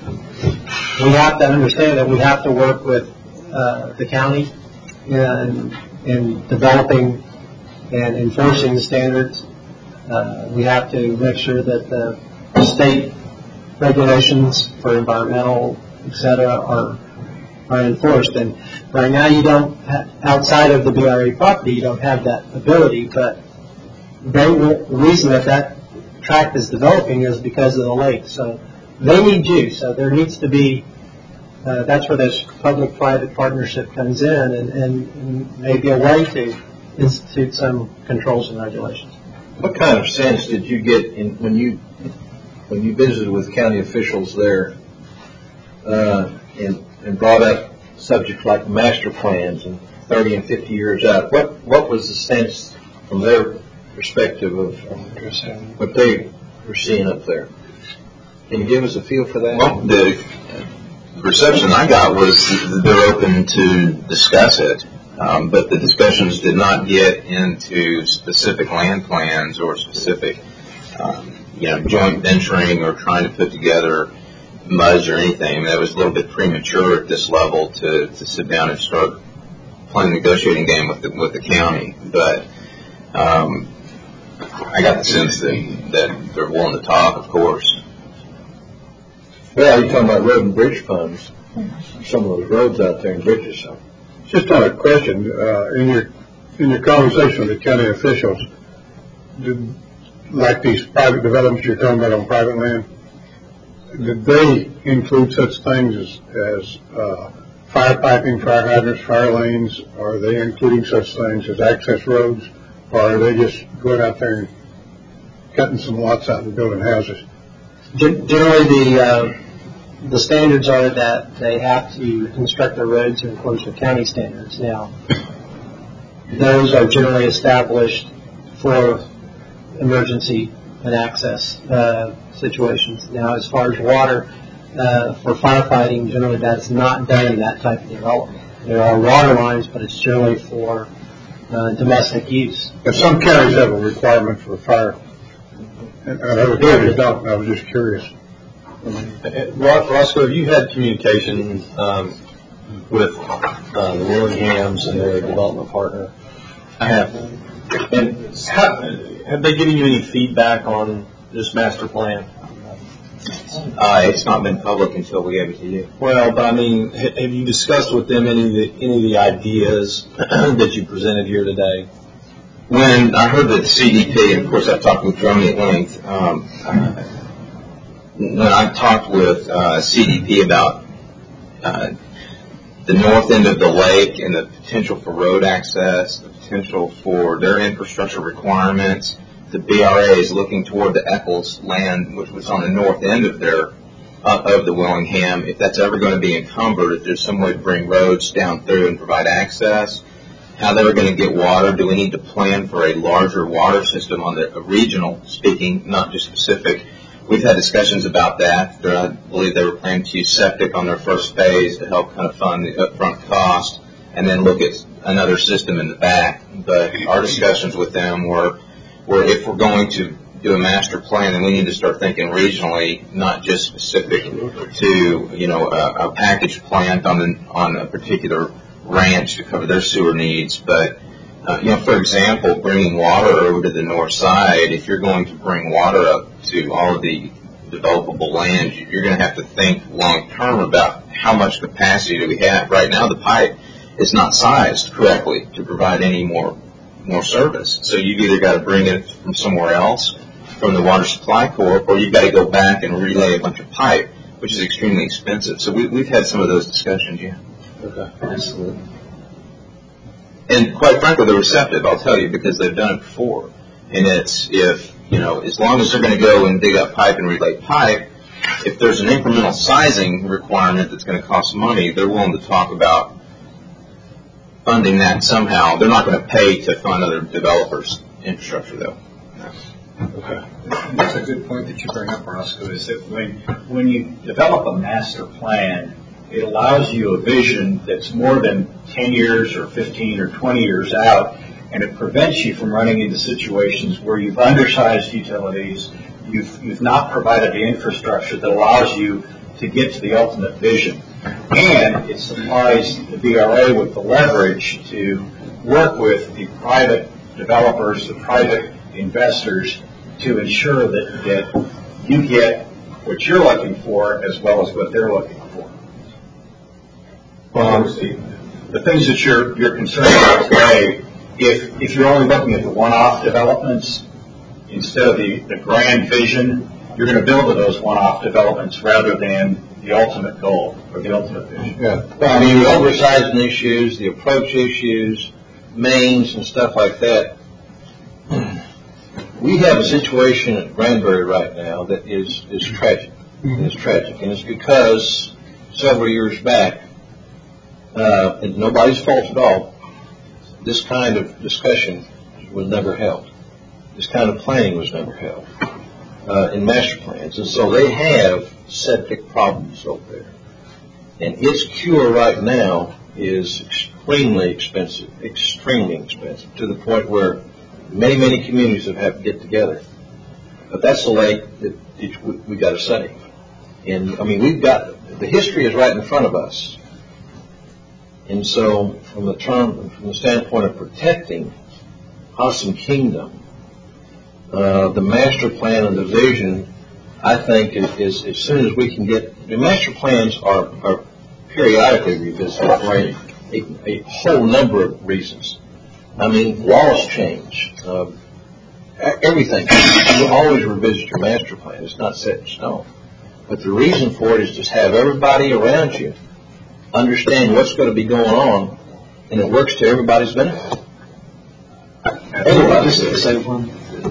Speaker 13: we have to understand that we have to work with Uh, the county in, in developing and enforcing the standards. Uh, we have to make sure that the state regulations for environmental, et cetera, are are enforced. And right now, you don't ha- outside of the B R A property, you don't have that ability. But they will, the reason that that tract is developing is because of the lake. So they need you. So there needs to be. Uh, that's where this public-private partnership comes in, and, and, and maybe a way to institute some controls and regulations.
Speaker 8: What kind of sense did you get in when you when you visited with county officials there uh, and, and brought up subjects like master plans and thirty and fifty years out? What what was the sense from their perspective of what they were seeing up there? Can you give us a feel for that?
Speaker 3: Well, the reception I got was they're open to discuss it, um, but the discussions did not get into specific land plans or specific, um, you know, joint venturing or trying to put together M U Ds or anything. I mean, that was a little bit premature at this level to, to sit down and start playing a negotiating game with the, with the county. But um, I got the sense that, that they're willing to talk, of course.
Speaker 8: Well, you're talking about road and bridge funds, some of those roads out there and bridges. So.
Speaker 10: Just on a question, uh, in your in your conversation with the county officials, did, like these private developments you're talking about on private land, did they include such things as, as uh, fire piping, fire hydrants, fire lanes? Are they including such things as access roads, or are they just going out there and cutting some lots out and building houses?
Speaker 13: Generally, the uh, the standards are that they have to construct their roads in accordance with county standards. Now, those are generally established for emergency and access uh, situations. Now, as far as water, uh, for firefighting, generally that's not done in that type of development. There are water lines, but it's generally for uh, domestic use.
Speaker 10: But some counties have a requirement for fire. And other counties don't. I was just curious.
Speaker 1: Roscoe, have you had communication um, with uh, the Willinghams and their development partner?
Speaker 3: I have.
Speaker 1: And how, have they given you any feedback on this master plan?
Speaker 3: Uh, it's not been public until we gave it to you.
Speaker 8: Well, but I mean, ha- have you discussed with them any of the, any of the ideas that you presented here today?
Speaker 3: When I heard that C D P, and of course I've talked with Jeremy at length, um, when I talked with uh, C D P about uh, the north end of the lake and the potential for road access, the potential for their infrastructure requirements, the B R A is looking toward the Eccles land, which was on the north end of their uh, of the Willingham. If that's ever going to be encumbered, if there's some way to bring roads down through and provide access, how they were going to get water. Do we need to plan for a larger water system on the regional speaking, not just specific? We've had discussions about that. They're, I believe they were planning to use septic on their first phase to help kind of fund the upfront cost and then look at another system in the back. But our discussions with them were, were if we're going to do a master plan, then we need to start thinking regionally, not just specific to, you know, a, a package plant on, the, on a particular ranch to cover their sewer needs, but uh, you know, for example, bringing water over to the north side, if you're going to bring water up to all of the developable land, you're going to have to think long term about how much capacity do we have. Right now, the pipe is not sized correctly to provide any more more service, so you've either got to bring it from somewhere else, from the Water Supply Corp, or you've got to go back and relay a bunch of pipe, which is extremely expensive. So we, we've had some of those discussions, yeah.
Speaker 8: Okay, absolutely.
Speaker 3: And quite frankly, they're receptive, I'll tell you, because they've done it before. And it's, if, you know, as long as they're going to go and dig up pipe and relay pipe, if there's an incremental sizing requirement that's going to cost money, they're willing to talk about funding that somehow. They're not going to pay to fund other developers' infrastructure, though.
Speaker 4: Okay. That's a good point that you bring up, Roscoe, is that when, when you develop a master plan, it allows you a vision that's more than ten years or fifteen or twenty years out, and it prevents you from running into situations where you've undersized utilities, you've, you've not provided the infrastructure that allows you to get to the ultimate vision. And it supplies the B R A with the leverage to work with the private developers, the private investors, to ensure that, that you get what you're looking for as well as what they're looking for. Well, the, the things that you're you're concerned about today, if if you're only looking at the one-off developments instead of the, the grand vision, you're going to build to those one-off developments rather than the ultimate goal or the ultimate vision.
Speaker 8: Yeah. Well, I mean, the oversizing issues, the approach issues, mains and stuff like that. We have a situation at Granbury right now that is, is tragic. Mm-hmm. It's tragic. And it's because several years back, uh, and nobody's fault at all, this kind of discussion was never held. This kind of planning was never held uh, in master plans. And so they have septic problems over there. And its cure right now is extremely expensive, extremely expensive, to the point where many, many communities have had to get together. But that's the lake that it, we, we got to save. And, I mean, we've got, the history is right in front of us. And so, from the term, from the standpoint of protecting Possum Kingdom, uh, the master plan and the vision, I think, is, is as soon as we can get, the master plans are, are periodically revisited for a, a, a whole number of reasons. I mean, laws change. Uh, everything. You always revisit your master plan. It's not set in stone. But the reason for it is just have everybody around you understand what's going to be going on, and it works to everybody's benefit. Everybody's benefit.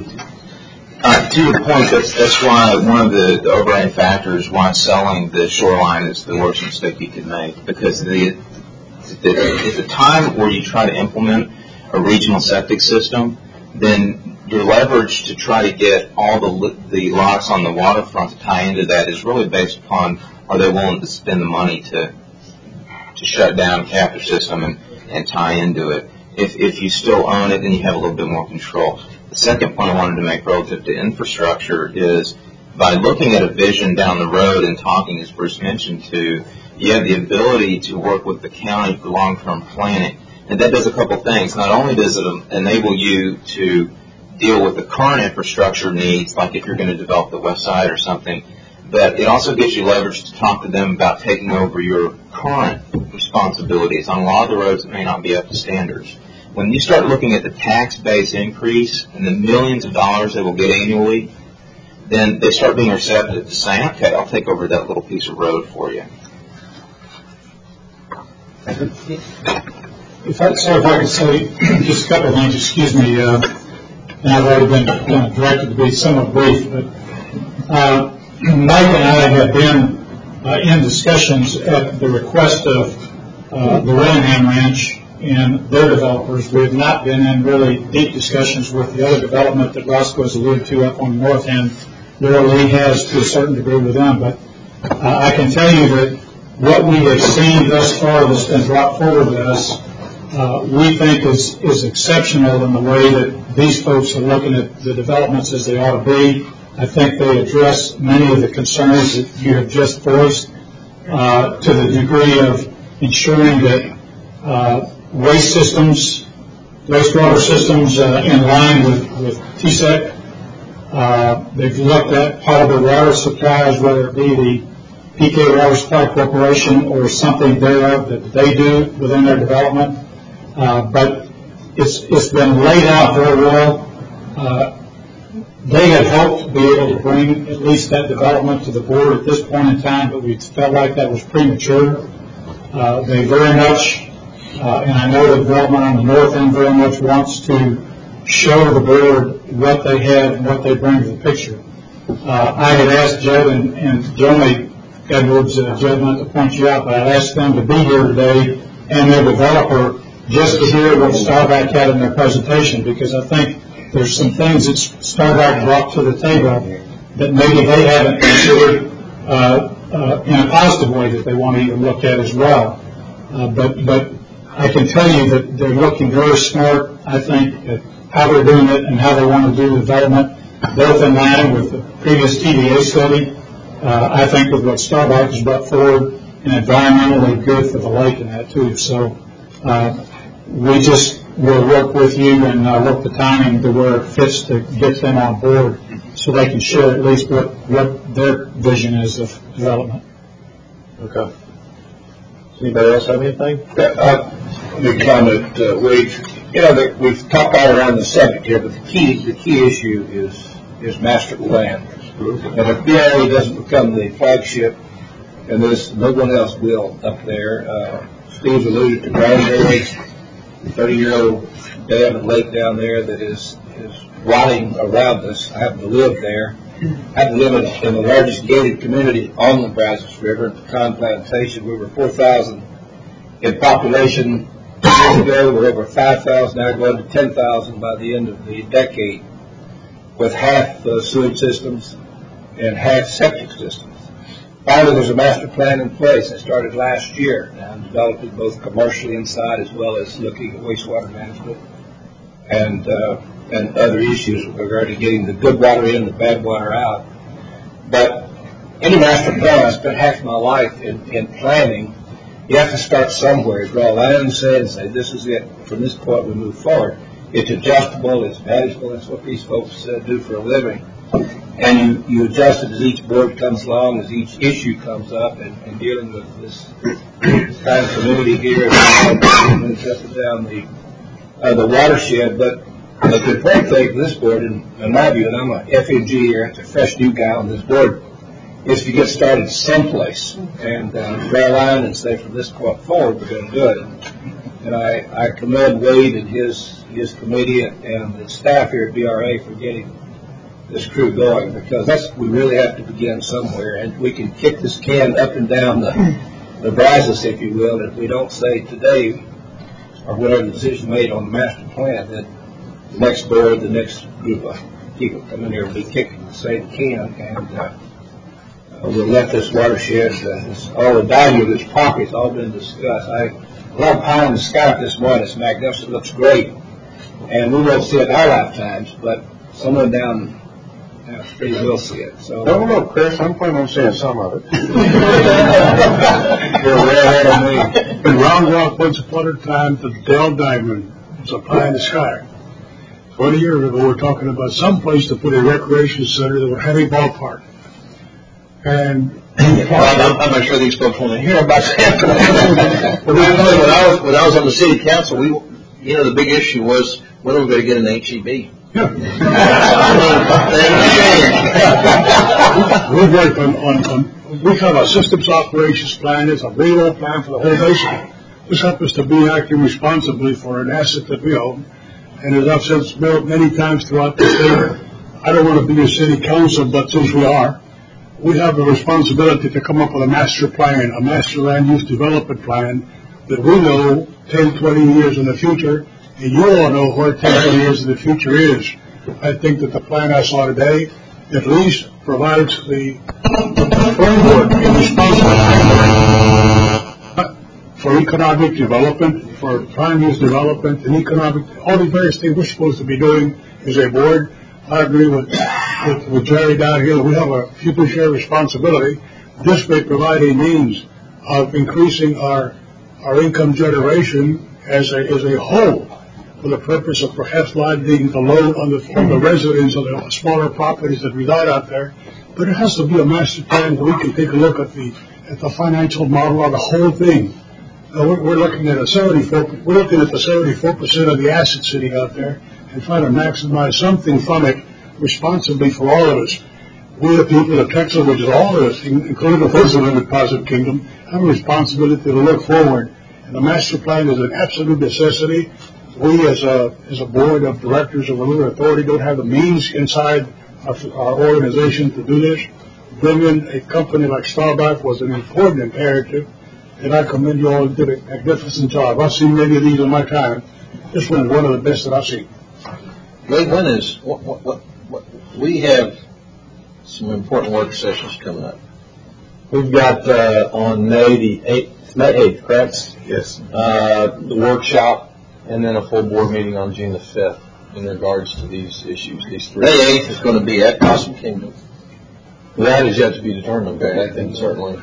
Speaker 3: Uh, to your point, that's, that's why one of the, the overriding factors why selling the shoreline is the worst mistake you could make, because the, the, at the time where you try to implement a regional septic system, then your leverage to try to get all the the lots on the waterfront to tie into that is really based upon, are they willing to spend the money to to shut down a captive system and, and tie into it. If if you still own it, then you have a little bit more control. The second point I wanted to make relative to infrastructure is, by looking at a vision down the road and talking, as Bruce mentioned, to, you have the ability to work with the county for long-term planning. And that does a couple things. Not only does it enable you to deal with the current infrastructure needs, like if you're going to develop the west side or something, but it also gives you leverage to talk to them about taking over your current responsibilities on a lot of the roads that may not be up to standards. When you start looking at the tax base increase and the millions of dollars they will get annually, then they start being receptive to saying, okay, I'll take over that little piece of road for you.
Speaker 10: If I, sorry if I could say just a couple of things, excuse me, uh, and I've already been kind of directed to be somewhat brief, but uh, Mike and I have been uh, in discussions at the request of uh, the Willingham Ranch and their developers. We have not been in really deep discussions with the other development that Roscoe has alluded to up on the north end. Laurel Lee has to a certain degree with them, but uh, I can tell you that what we have seen thus far that's been brought forward to us, uh, we think is, is exceptional in the way that these folks are looking at the developments as they ought to be. I think they address many of the concerns that you have just voiced uh, to the degree of ensuring that uh, waste systems, wastewater systems uh, in line with, with T S E C. Uh, they've looked at potable water supplies, whether it be the P K Water Supply Corporation or something thereof that they do within their development. Uh, but it's, it's been laid out very well. Uh, they had hoped to be able to bring at least that development to the board at this point in time, but we felt like that was premature. Uh, they very much, uh, and I know the development on the north end very much wants to show the board what they have and what they bring to the picture. Uh, I had asked Joe, and, and Joe made Edwards' uh, judgment to point you out, but I asked them to be here today and their developer just to hear what Starback had in their presentation, because I think there's some things that Starback brought to the table that maybe they haven't considered uh, uh, in a positive way that they want to even look at as well. Uh, but, but I can tell you that they're looking very smart, I think, at how they're doing it and how they want to do the development, both in line with the previous T D A study. Uh, I think with what Starbuck has brought forward, and environmentally good for the lake and that too. So uh, we just will work with you and uh, look the timing to where it fits to get them on board so they can share at least what, what their vision is of development.
Speaker 8: Okay. Does anybody else have anything?
Speaker 14: Yeah, uh, let me comment, uh, Wade. You know, the, we've talked all around the subject here, but the key, the key issue is, is master plan. And if B R A doesn't become the flagship, and there's no one else will up there, uh, Steve's alluded to Granbury, the thirty-year-old dam and lake down there that is, is rotting around us. I happen to live there. I happen to live in, in the largest gated community on the Brazos River, Pecan Plantation. We were four thousand in population years ago. We're over five thousand, now going to ten thousand by the end of the decade, with half uh, sewage systems and half septic systems. Finally, there's a master plan in place that started last year, and developing both commercially inside as well as looking at wastewater management and uh, and other issues with regard to getting the good water in, the bad water out. But any master plan, I spent half my life in, in planning. You have to start somewhere, draw a line in the sand and say, this is it. From this point, we move forward. It's adjustable, it's manageable. That's what these folks uh, do for a living. And you, you adjust it as each board comes along, as each issue comes up, and, and dealing with this, this kind of community here, and adjusting down the uh, the watershed. But but the important thing for this board, in, in my view, and I'm a F N G here, it's a fresh new guy on this board, is to get started someplace and uh, draw a line and say, from this point forward, we're going to do it. And I, I commend Wade and his his committee and, and the staff here at B R A for getting this crew going, because that's, we really have to begin somewhere, and we can kick this can up and down the, the Brazos, if you will, and if we don't say today, or whatever the decision made on the master plan, that the next board, the next group of people come in here will be kicking the same can, and uh, uh, we'll let this watershed, uh, this, all the value of this property has all been discussed. I love pie in the sky this morning. It's magnificent, looks great, and we won't see it in our lifetimes, but someone down Yeah, they will see it. So,
Speaker 10: no, no, Chris, I'm planning on seeing some of it.
Speaker 14: You're way ahead of me.
Speaker 10: In Round Rock, once upon a time, the Dell Diamond was a pie in the sky. Twenty years ago, we were talking about some place to put a recreation center that would have a ballpark. And
Speaker 8: Well, I'm, I'm not sure these folks want to hear about that. But when I was, when I was on the city council, we, you know, the big issue was, when are we going to get an H E B?
Speaker 10: Yeah.
Speaker 8: I
Speaker 10: We work on, on, on, we have a systems operations plan, it's a radar plan for the whole nation. This happens to be acting responsibly for an asset that we own. And as I've said many times throughout the state, I don't want to be a city council, but since we are, we have the responsibility to come up with a master plan, a master land use development plan that we know ten, twenty years in the future, and you all know where ten, twenty years in the future is. I think that the plan I saw today at least provides the framework and responsibility for economic development, for land use development, and economic, all the various things we're supposed to be doing as a board. I agree with, with, with Jerry down here. We have a fiduciary responsibility. This may provide a means of increasing our our income generation as a as a whole, for the purpose of perhaps lightening the load on the on the residents of the smaller properties that reside out there. But it has to be a master plan where we can take a look at the at the financial model of the whole thing. Uh, we're, we're looking at a seventy-four. We're looking at the seventy-four percent of the assets sitting out there, and trying to maximize something from it responsibly for all of us. We, the people of Texas, which is all of us, including the president of the Positive Kingdom, have a responsibility to look forward. And the master plan is an absolute necessity. We, as a as a board of directors of the River Authority, don't have the means inside our, our organization to do this. Bringing a company like Starbuck was an important imperative, and I commend you all. You did a magnificent job. I've seen many of these in my time. This one is one of the best that I've seen.
Speaker 8: Wait, when is, what, what, what, what, we have some important work sessions coming up.
Speaker 1: We've got, uh, on May the eighth, May eighth, correct?
Speaker 12: Yes.
Speaker 1: Uh, the workshop, and then a full board meeting on June the fifth in regards to these issues, these three.
Speaker 8: May eighth is going to be at Possum Kingdom.
Speaker 1: That is yet to be determined, but I think certainly.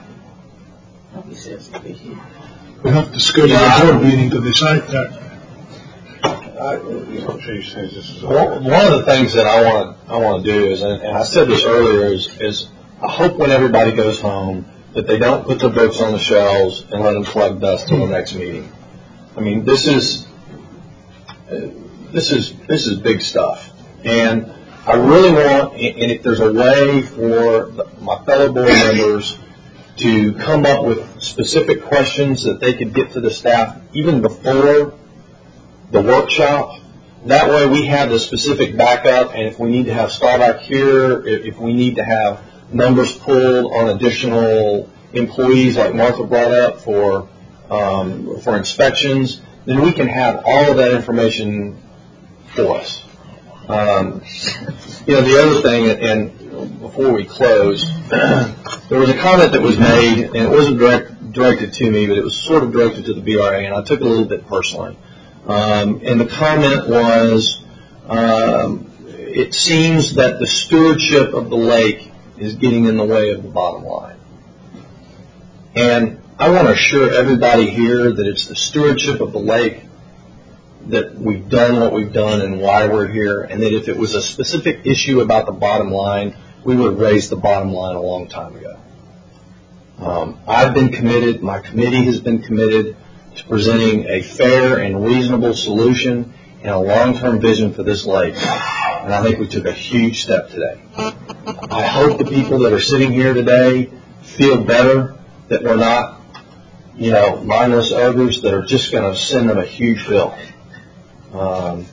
Speaker 10: We have to schedule a board meeting to decide that.
Speaker 1: I, one, one of the things that I want to I want to do is, and, and I said this earlier, is, is I hope when everybody goes home that they don't put their books on the shelves and let them collect dust till the next meeting. I mean, this is uh, this is this is big stuff, and I really want, and if there's a way for the, my fellow board members to come up with specific questions that they could get to the staff even before the workshop. That way we have the specific backup, and if we need to have Starbuck here, if, if we need to have numbers pulled on additional employees like Martha brought up for um, for inspections, then we can have all of that information for us. Um, you know, the other thing, and before we close, there was a comment that was made, and it wasn't direct, directed to me, but it was sort of directed to the B R A, and I took it a little bit personally. Um, and the comment was, um, it seems that the stewardship of the lake is getting in the way of the bottom line. And I want to assure everybody here that it's the stewardship of the lake that we've done what we've done and why we're here, and that if it was a specific issue about the bottom line, we would have raised the bottom line a long time ago. Um, I've been committed, my committee has been committed to presenting a fair and reasonable solution and a long-term vision for this lake. And I think we took a huge step today. I hope the people that are sitting here today feel better that we're not, you know, mindless ogres that are just going to send them a huge bill. Um,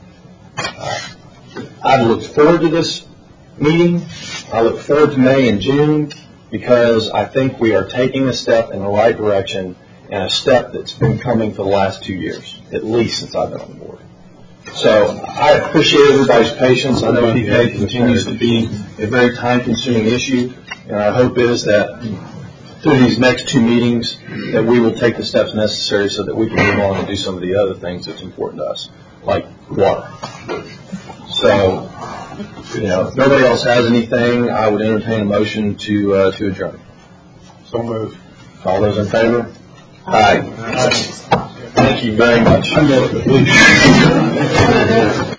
Speaker 1: I look forward to this meeting. I look forward to May and June because I think we are taking a step in the right direction, and a step that's been coming for the last two years, at least since I've been on the board. So I appreciate everybody's patience. I know P P A continues to be a very time-consuming issue, and our hope is that through these next two meetings that we will take the steps necessary so that we can move on and do some of the other things that's important to us, like water. So, you know, if nobody else has anything, I would entertain a motion to uh, to adjourn.
Speaker 10: So moved.
Speaker 1: All those in favor? Aye. Thank you very much.